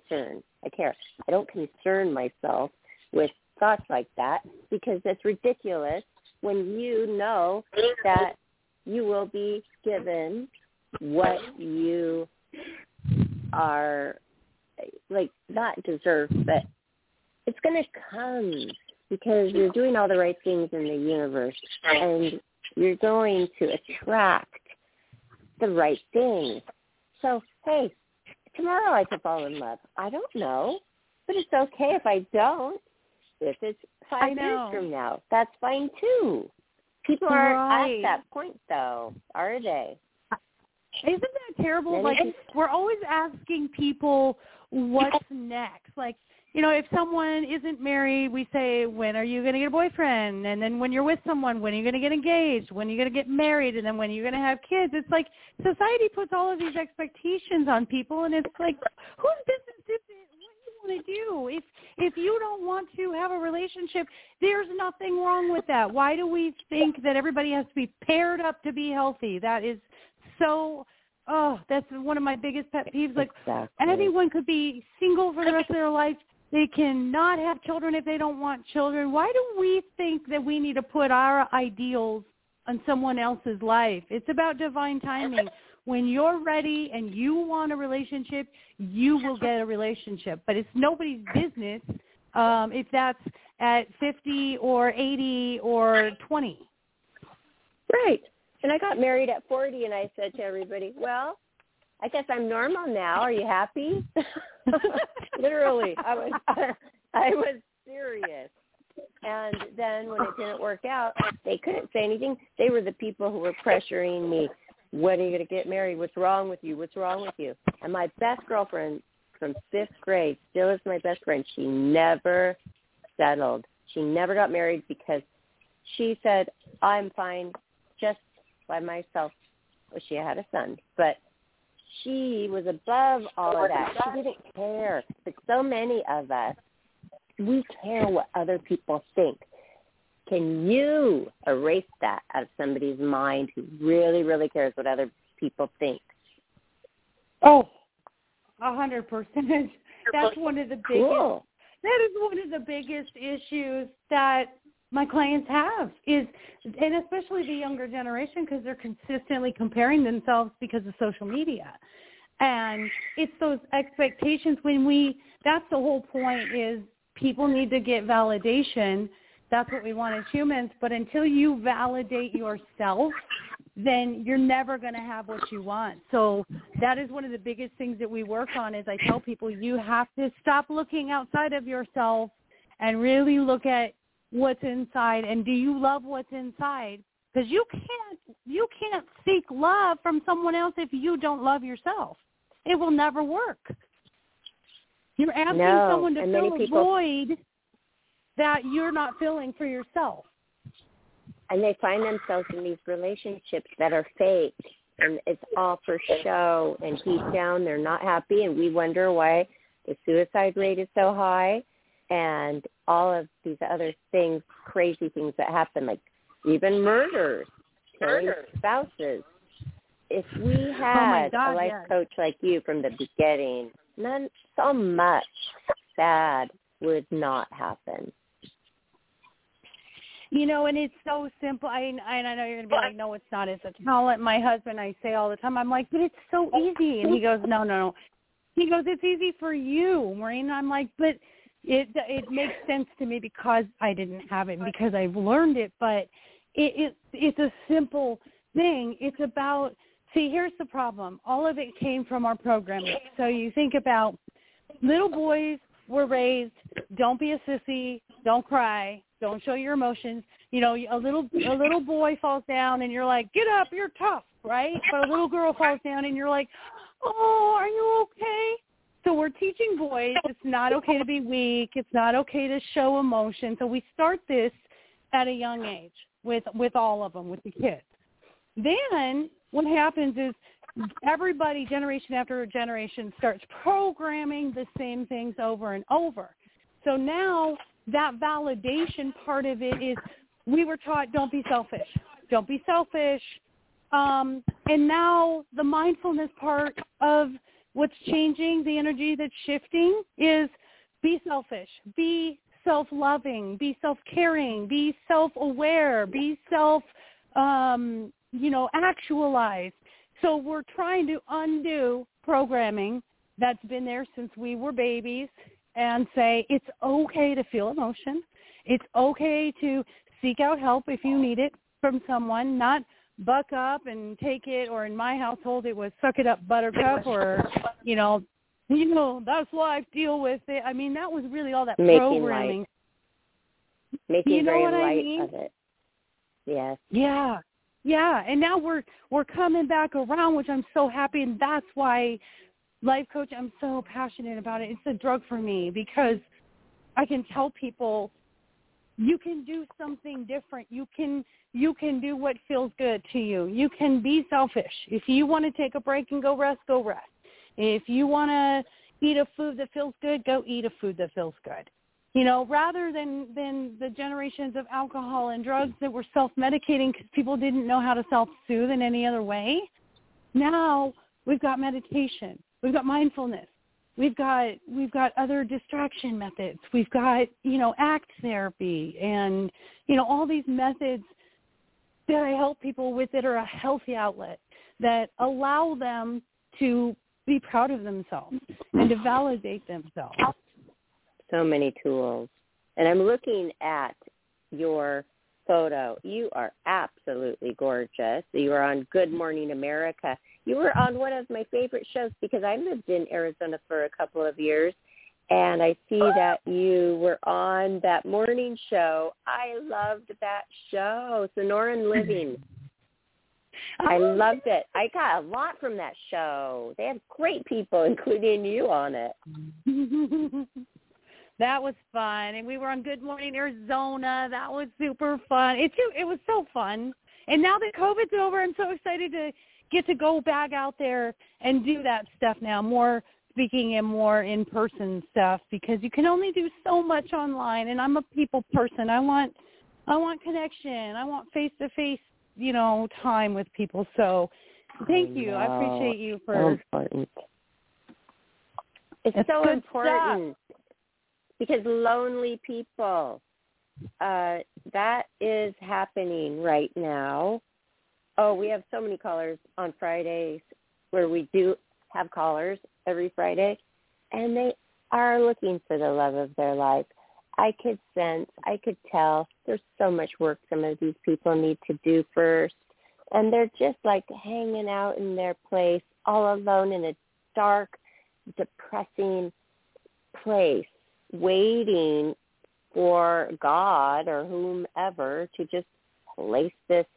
C: concern myself with thoughts like that, because it's ridiculous when you know that you will be given what you are, not deserve, but it's going to come because you're doing all the right things in the universe, and you're going to attract the right things. So, hey, tomorrow I could fall in love. I don't know, but it's okay if I don't. If it's 5 years from now, that's fine too. People aren't at that point, though, are they?
A: Isn't that terrible? We're always asking people what's next. If someone isn't married, we say, when are you going to get a boyfriend? And then when you're with someone, when are you going to get engaged? When are you going to get married? And then when are you going to have kids? It's like society puts all of these expectations on people, and it's like, whose business is it? What do you want to do? If you don't want to have a relationship, there's nothing wrong with that. Why do we think that everybody has to be paired up to be healthy? That is so... Oh, that's one of my biggest pet peeves. Anyone could be single for the rest of their life. They cannot have children if they don't want children. Why do we think that we need to put our ideals on someone else's life? It's about divine timing. When you're ready and you want a relationship, you will get a relationship. But it's nobody's business if that's at 50 or 80 or 20.
C: Right. And I got married at 40, and I said to everybody, well, I guess I'm normal now. Are you happy? Literally, I was serious. And then when it didn't work out, they couldn't say anything. They were the people who were pressuring me. When are you going to get married? What's wrong with you? What's wrong with you? And my best girlfriend from 5th grade still is my best friend. She never settled. She never got married because she said, I'm fine just by myself. Well, she had a son, but she was above all of that. She didn't care. But so many of us, we care what other people think. Can you erase that out of somebody's mind who really, really cares what other people think?
A: Oh, 100%. That's one of the biggest.
C: Cool.
A: That is one of the biggest issues that my clients have and especially the younger generation, because they're consistently comparing themselves because of social media. And it's those expectations that's the whole point, is people need to get validation. That's what we want as humans. But until you validate yourself, then you're never going to have what you want. So that is one of the biggest things that we work on. Is I tell people, you have to stop looking outside of yourself and really look at what's inside, and do you love what's inside? Because you can't seek love from someone else if you don't love yourself. It will never work. You're asking someone to fill a void that you're not filling for yourself.
C: And they find themselves in these relationships that are fake, and it's all for show, and deep down they're not happy, and we wonder why the suicide rate is so high. And all of these other things, crazy things that happen, like even murders, killing spouses. If we had a life coach like you from the beginning, so much bad would not happen.
A: You know, and it's so simple. I know you're going to be like, no, it's not. It's a talent. My husband, I say all the time, I'm like, but it's so easy. And he goes, no. He goes, it's easy for you, Maureen. I'm like, but it makes sense to me because I didn't have it, because I've learned it. But it's a simple thing. It's about, see, here's the problem. All of it came from our programming. So you think about little boys were raised, don't be a sissy, don't cry, don't show your emotions. You know, a little boy falls down and you're like, get up, you're tough, right? But a little girl falls down and you're like, oh, are you okay? So we're teaching boys it's not okay to be weak. It's not okay to show emotion. So we start this at a young age with all of them, with the kids. Then what happens is everybody, generation after generation, starts programming the same things over and over. So now that validation part of it is we were taught don't be selfish. Don't be selfish. And now the mindfulness part of what's changing, the energy that's shifting is be selfish, be self-loving, be self-caring, be self-aware, be actualized. So we're trying to undo programming that's been there since we were babies and say it's okay to feel emotion. It's okay to seek out help if you need it from someone, not buck up and take it, or in my household it was suck it up, buttercup, or, that's life, deal with it. I mean, that was really all that programming.
C: Making very light of it. Yes.
A: Yeah. Yeah, and now we're coming back around, which I'm so happy, and that's why life coach, I'm so passionate about it. It's a drug for me because I can tell people you can do something different. You can do what feels good to you. You can be selfish. If you want to take a break and go rest, go rest. If you want to eat a food that feels good, go eat a food that feels good. Rather than the generations of alcohol and drugs that were self-medicating because people didn't know how to self-soothe in any other way. Now we've got meditation. We've got mindfulness. We've got other distraction methods. We've got, ACT therapy and, all these methods that I help people with that are a healthy outlet that allow them to be proud of themselves and to validate themselves.
C: So many tools. And I'm looking at your photo. You are absolutely gorgeous. You are on Good Morning America. You were on one of my favorite shows because I lived in Arizona for a couple of years, and I see that you were on that morning show. I loved that show, Sonora and Living. I loved it. I got a lot from that show. They had great people, including you, on it.
A: That was fun. And we were on Good Morning Arizona. That was super fun. It was so fun. And now that COVID's over, I'm so excited to get to go back out there and do that stuff now, more speaking and more in-person stuff, because you can only do so much online. And I'm a people person. I want connection. I want face-to-face, time with people. So thank you. I appreciate you for.
C: So important. It's so important. Because lonely people, that is happening right now. Oh, we have so many callers on Fridays where we do have callers every Friday, and they are looking for the love of their life. I could sense, I could tell there's so much work some of these people need to do first, and they're just like hanging out in their place all alone in a dark, depressing place, waiting for God or whomever to just place this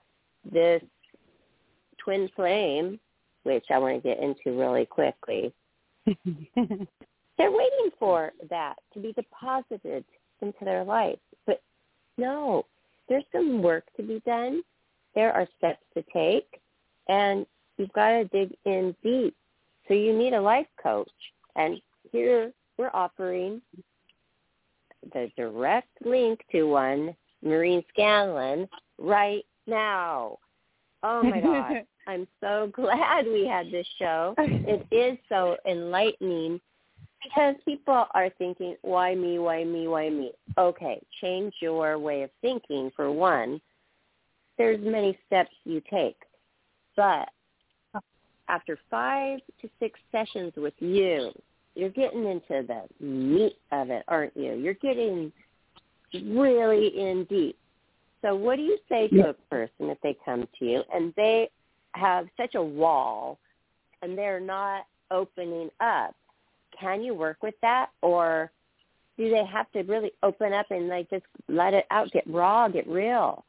C: twin flame, which I want to get into really quickly. They're waiting for that to be deposited into their life. But no, there's some work to be done. There are steps to take, and you've got to dig in deep. So you need a life coach. And here we're offering the direct link to one, Maureen Scanlon, right now. Oh, my God. I'm so glad we had this show. It is so enlightening because people are thinking, why me, why me, why me? Okay, change your way of thinking, for one. There's many steps you take. But after 5 to 6 sessions with you, you're getting into the meat of it, aren't you? You're getting really in deep. So what do you say to a person if they come to you and they have such a wall and they're not opening up? Can you work with that, or do they have to really open up and like just let it out, get raw, get real?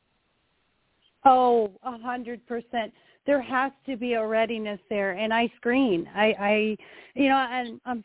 A: Oh, 100%. There has to be a readiness there, and I screen. I and I'm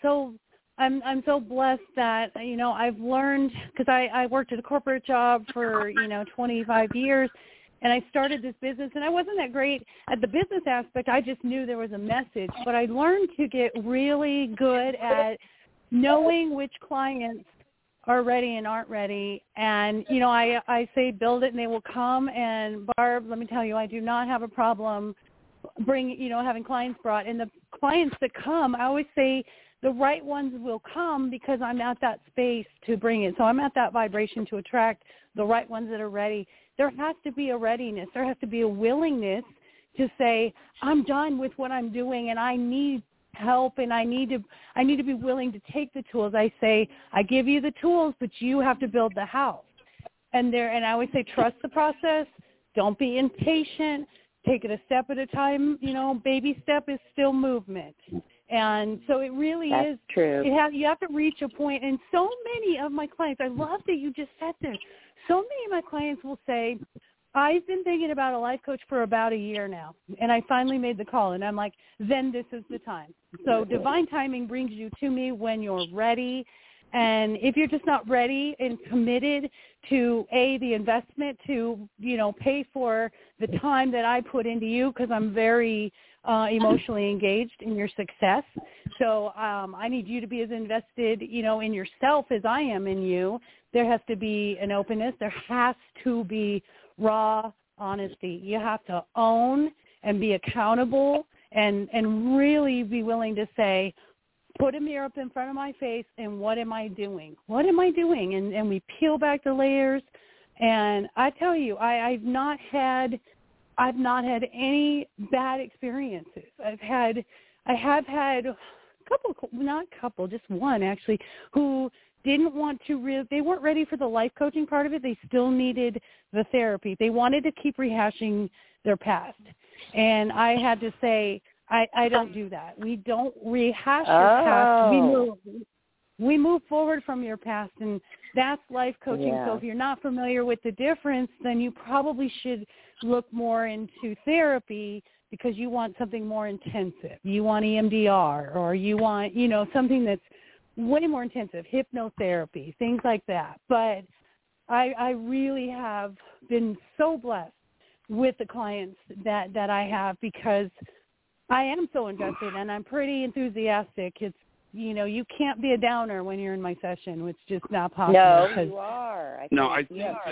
A: so blessed that I've learned, because I worked at a corporate job for 25 years, and I started this business, and I wasn't that great at the business aspect. I just knew there was a message, but I learned to get really good at knowing which clients are ready and aren't ready. And, I say build it and they will come. And Barb, let me tell you, I do not have a problem having clients brought. And the clients that come, I always say the right ones will come because I'm at that space to bring it. So I'm at that vibration to attract the right ones that are ready. There has to be a readiness. There has to be a willingness to say, I'm done with what I'm doing and I need help, and I need to be willing to take the tools. I say, I give you the tools, but you have to build the house. And I always say, trust the process. Don't be impatient. Take it a step at a time. Baby step is still movement. And so it really
C: That's
A: is
C: true.
A: You have to reach a point. And so many of my clients, I love that you just said this. So many of my clients will say, I've been thinking about a life coach for about a year now, and I finally made the call, and I'm like, then this is the time. So divine timing brings you to me when you're ready, and if you're just not ready and committed to, the investment to, pay for the time that I put into you, because I'm very emotionally engaged in your success. So I need you to be as invested, in yourself as I am in you. There has to be an openness. There has to be raw honesty. You have to own and be accountable and really be willing to say, put a mirror up in front of my face and what am I doing? What am I doing? And we peel back the layers. And I tell you, I've not had any bad experiences. I have had just one actually, who didn't want to they weren't ready for the life coaching part of it. They still needed the therapy. They wanted to keep rehashing their past. And I had to say, I don't do that. We don't rehash your past. We move forward from your past, and that's life coaching. Yeah. So if you're not familiar with the difference, then you probably should look more into therapy, because you want something more intensive. You want EMDR, or you want, something that's way more intensive, hypnotherapy, things like that. But I really have been so blessed with the clients that I have, because I am so invested and I'm pretty enthusiastic. It's, you can't be a downer when you're in my session. It's just not possible.
C: No, you are.
B: I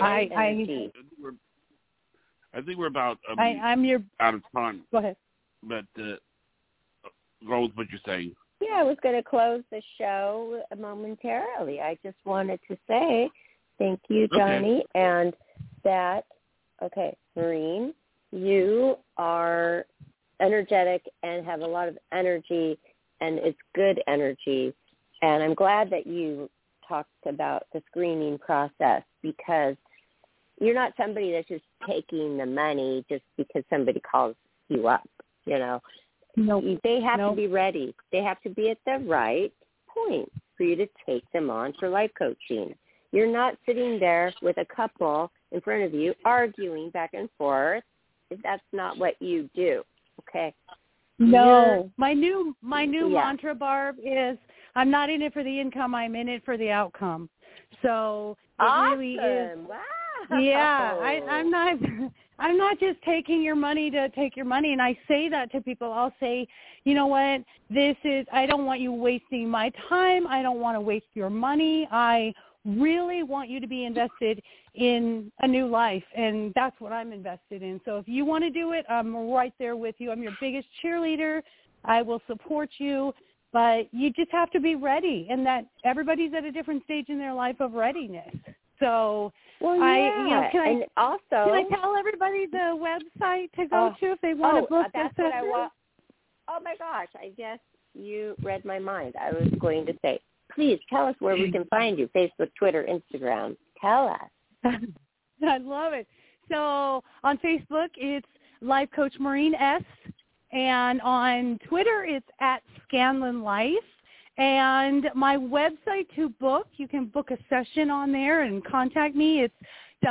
B: think we're about out of time.
A: Go ahead.
B: But go with what you're saying.
C: Yeah, I was going to close the show momentarily. I just wanted to say thank you, Johnny, and that, Maureen, you are energetic and have a lot of energy, and it's good energy. And I'm glad that you talked about the screening process, because you're not somebody that's just taking the money just because somebody calls you up,
A: Nope.
C: They have to be ready. They have to be at the right point for you to take them on for life coaching. You're not sitting there with a couple in front of you arguing back and forth. That's not what you do. Okay.
A: No. My new mantra, Barb, is I'm not in it for the income. I'm in it for the outcome. So it really is.
C: Wow.
A: Yeah. I'm not just taking your money to take your money. And I say that to people. I'll say, you know what, I don't want you wasting my time. I don't want to waste your money. I really want you to be invested in a new life, and that's what I'm invested in. So if you want to do it, I'm right there with you. I'm your biggest cheerleader. I will support you, but you just have to be ready, and that everybody's at a different stage in their life of readiness. So can I tell everybody the website to go to if they want to book
C: that's
A: this?
C: What I want. Oh my gosh, I guess you read my mind. I was going to say, please tell us where we can find you. Facebook, Twitter, Instagram. Tell us.
A: I love it. So on Facebook, it's Life Coach Maureen S. And on Twitter, it's at Scanlon Life. And my website to book, you can book a session on there and contact me. It's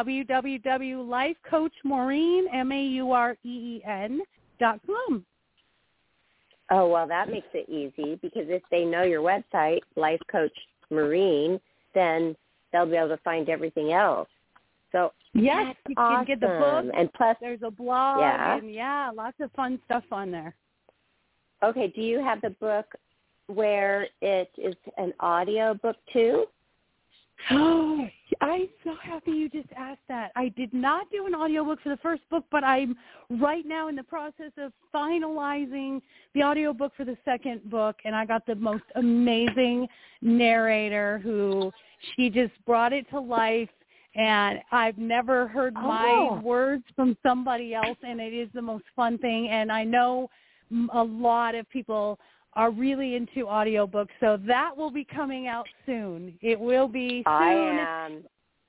A: www.lifecoachmaureen.com.
C: Oh, well, that makes it easy because if they know your website, Life Coach Maureen, then they'll be able to find everything else. So
A: yes, you can get the book,
C: and plus
A: there's a blog, and lots of fun stuff on there.
C: Okay, do you have the book where it is an audio book too?
A: Oh, I'm so happy you just asked that. I did not do an audiobook for the first book, but I'm right now in the process of finalizing the audiobook for the second book, and I got the most amazing narrator who she just brought it to life, and I've never heard my words from somebody else, and it is the most fun thing, and I know a lot of people are really into audiobooks, so that will be coming out soon. It will be soon.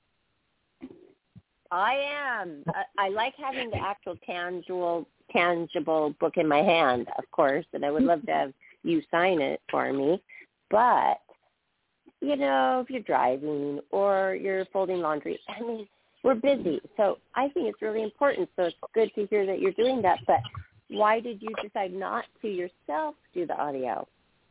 C: I am. I like having the actual tangible book in my hand, of course, and I would love to have you sign it for me. But, you know, if you're driving or you're folding laundry, I mean, we're busy. So I think it's really important. So it's good to hear that you're doing that. But why did you decide not to yourself do the audio?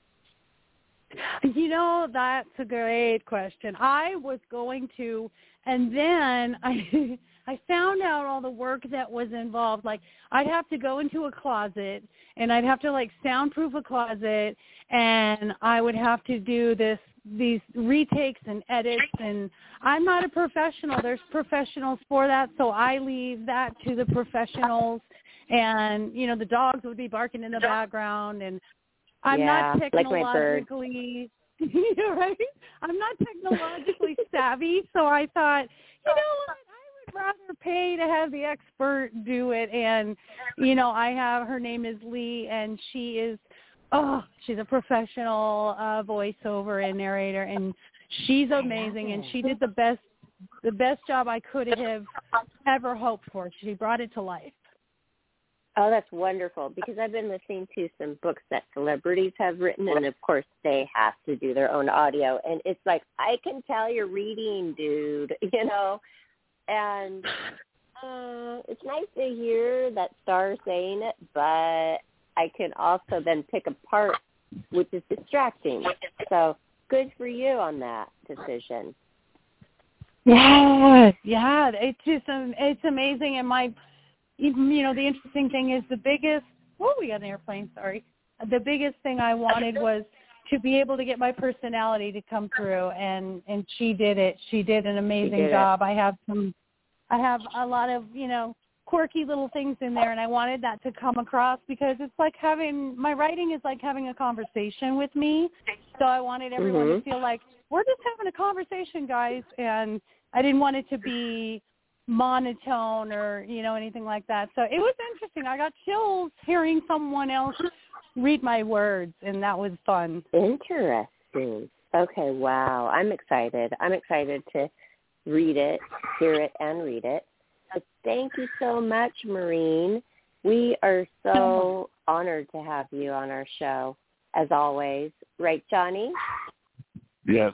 A: You know, that's a great question. I was going to, and then I found out all the work that was involved. Like, I'd have to go into a closet, and I'd have to, like, soundproof a closet, and I would have to do these retakes and edits, and I'm not a professional. There's professionals for that, so I leave that to the professionals. And, you know, the dogs would be barking in the background, and I'm not technologically, right? I'm not technologically savvy, so I thought, you know what, I would rather pay to have the expert do it. And, you know, her name is Lee, and she's a professional voiceover and narrator, and she's amazing, and she did the best job I could have ever hoped for. She brought it to life.
C: Oh, that's wonderful, because I've been listening to some books that celebrities have written, and, of course, they have to do their own audio. And it's like, I can tell you're reading, dude, you know. And it's nice to hear that star saying it, but I can also then pick apart, which is distracting. So good for you on that decision.
A: Yeah, it's just it's amazing. And you know, the interesting thing is we got an airplane, sorry. The biggest thing I wanted was to be able to get my personality to come through, and she did it. She did an amazing job. I have a lot of, you know, quirky little things in there, and I wanted that to come across because it's like my writing is like having a conversation with me. So I wanted everyone to feel like we're just having a conversation, guys, and I didn't want it to be monotone or, you know, anything like that. So it was interesting. I got chills hearing someone else read my words, and that was fun.
C: Interesting. Okay, wow. I'm excited. I'm excited to read it, hear it, and read it. So thank you so much, Maureen. We are so honored to have you on our show, as always. Right, Johnny?
B: Yes.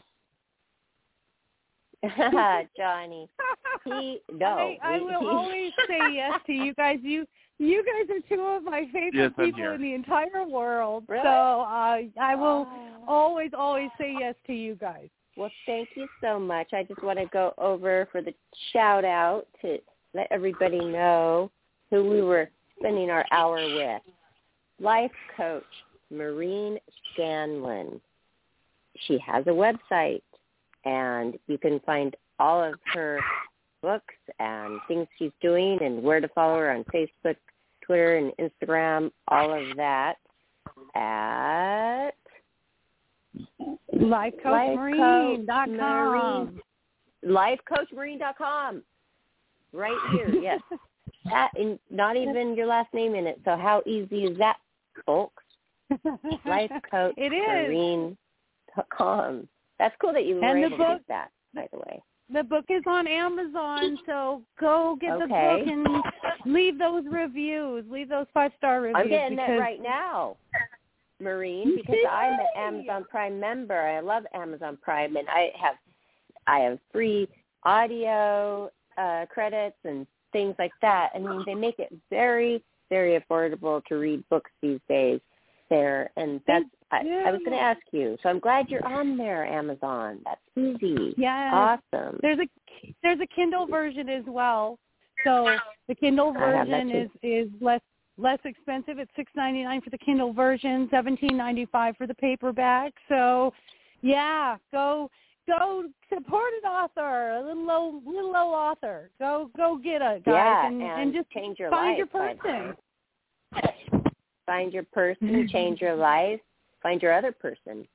C: Johnny.
A: I will always say yes to you guys. You guys are two of my favorite people in the entire world.
C: Really?
A: So I will always say yes to you guys.
C: Well, thank you so much. I just want to go over for the shout out to let everybody know who we were spending our hour with. Life Coach Maureen Scanlon. She has a website, and you can find all of her books and things she's doing and where to follow her on Facebook, Twitter, and Instagram, all of that at
A: LifeCoachMarine.com.
C: LifeCoachMarine.com. Right here, yes. That, and not even your last name in it. So how easy is that, folks? LifeCoachMarine.com. That's cool that you were able to do that, by the way.
A: The book is on Amazon, so go get the book and leave those reviews. Leave those 5-star reviews.
C: I'm getting that right now, Marine, because I'm an Amazon Prime member. I love Amazon Prime, and I have free audio credits and things like that. I mean, they make it very, very affordable to read books these days there, and that's I was going to ask you. So I'm glad you're on there, Amazon. That's easy.
A: Yeah.
C: Awesome.
A: There's a Kindle version as well. So the Kindle version is less expensive. It's $6.99 for the Kindle version, $17.95 for the paperback. So yeah, go support an author, a little low author. Go get it, guys, and just
C: change your
A: find
C: life,
A: your person.
C: Find your person, change your life, find your other person.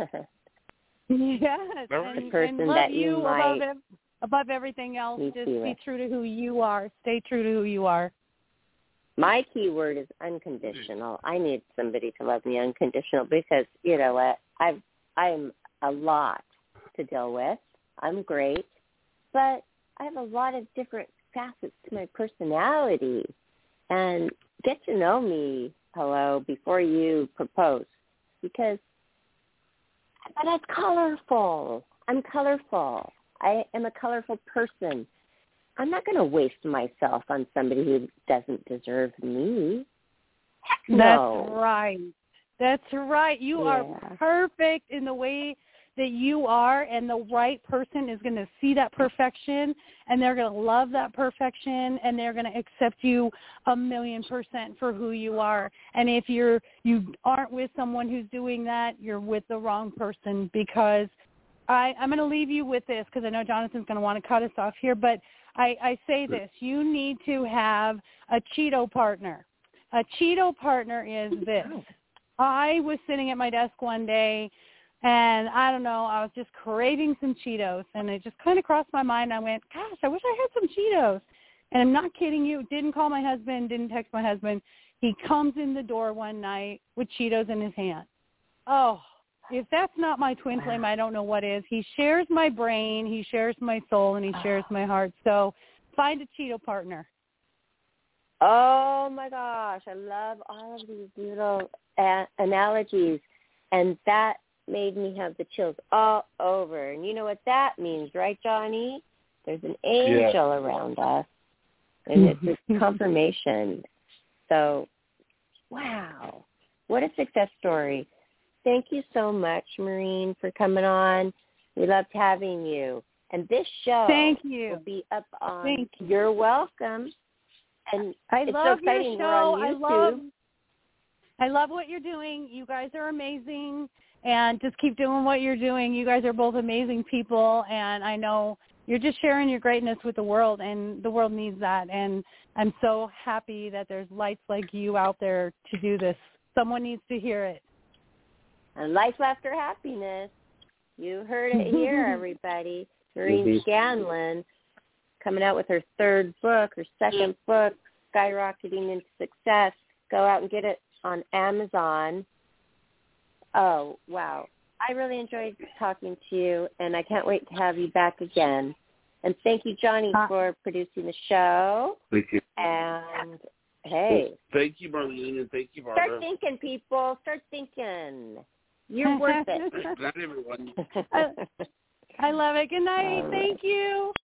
A: Yes,
C: the person
A: and love
C: that you might
A: above everything else. Just be true to who you are. Stay true to who you are.
C: My key word is unconditional. I need somebody to love me unconditional because, you know what, I'm a lot to deal with. I'm great, but I have a lot of different facets to my personality. And get to know me, before you propose, but I'm colorful. I'm colorful. I am a colorful person. I'm not going to waste myself on somebody who doesn't deserve me. No.
A: That's right. That's right. You are perfect in the way that you are, and the right person is going to see that perfection, and they're going to love that perfection, and they're going to accept you 1,000,000% for who you are. And if you aren't with someone who's doing that, you're with the wrong person, because I'm going to leave you with this, because I know Jonathan's going to want to cut us off here, but I say this: you need to have a Cheeto partner. A Cheeto partner is this. I was sitting at my desk one day, and I don't know, I was just craving some Cheetos, and it just kind of crossed my mind. I went, gosh, I wish I had some Cheetos. And I'm not kidding you. Didn't call my husband, didn't text my husband. He comes in the door one night with Cheetos in his hand. Oh, if that's not my twin flame, I don't know what is. He shares my brain, he shares my soul, and he shares my heart. So find a Cheeto partner.
C: Oh, my gosh. I love all of these little analogies. And that made me have the chills all over. And you know what that means, right, Johnny? There's an angel around us. And it's this confirmation. So, wow. What a success story. Thank you so much, Maureen, for coming on. We loved having you. And this show will be up on You're Welcome. And
A: I love
C: so exciting.
A: your show.
C: We're on YouTube.
A: I love what you're doing. You guys are amazing. And just keep doing what you're doing. You guys are both amazing people. And I know you're just sharing your greatness with the world, and the world needs that. And I'm so happy that there's lights like you out there to do this. Someone needs to hear it.
C: And life after happiness. You heard it here, everybody. Maureen Scanlon coming out with her third book, her second book, Skyrocketing into Success. Go out and get it on Amazon. Oh, wow. I really enjoyed talking to you, and I can't wait to have you back again. And thank you, Johnny, for producing the show.
B: Thank you.
C: And, hey.
B: Thank you, Marlene, and thank you, Barbara.
C: Start thinking, people. Start thinking. You're worth it.
B: Good night, everyone.
A: I love it. Good night. Thank you.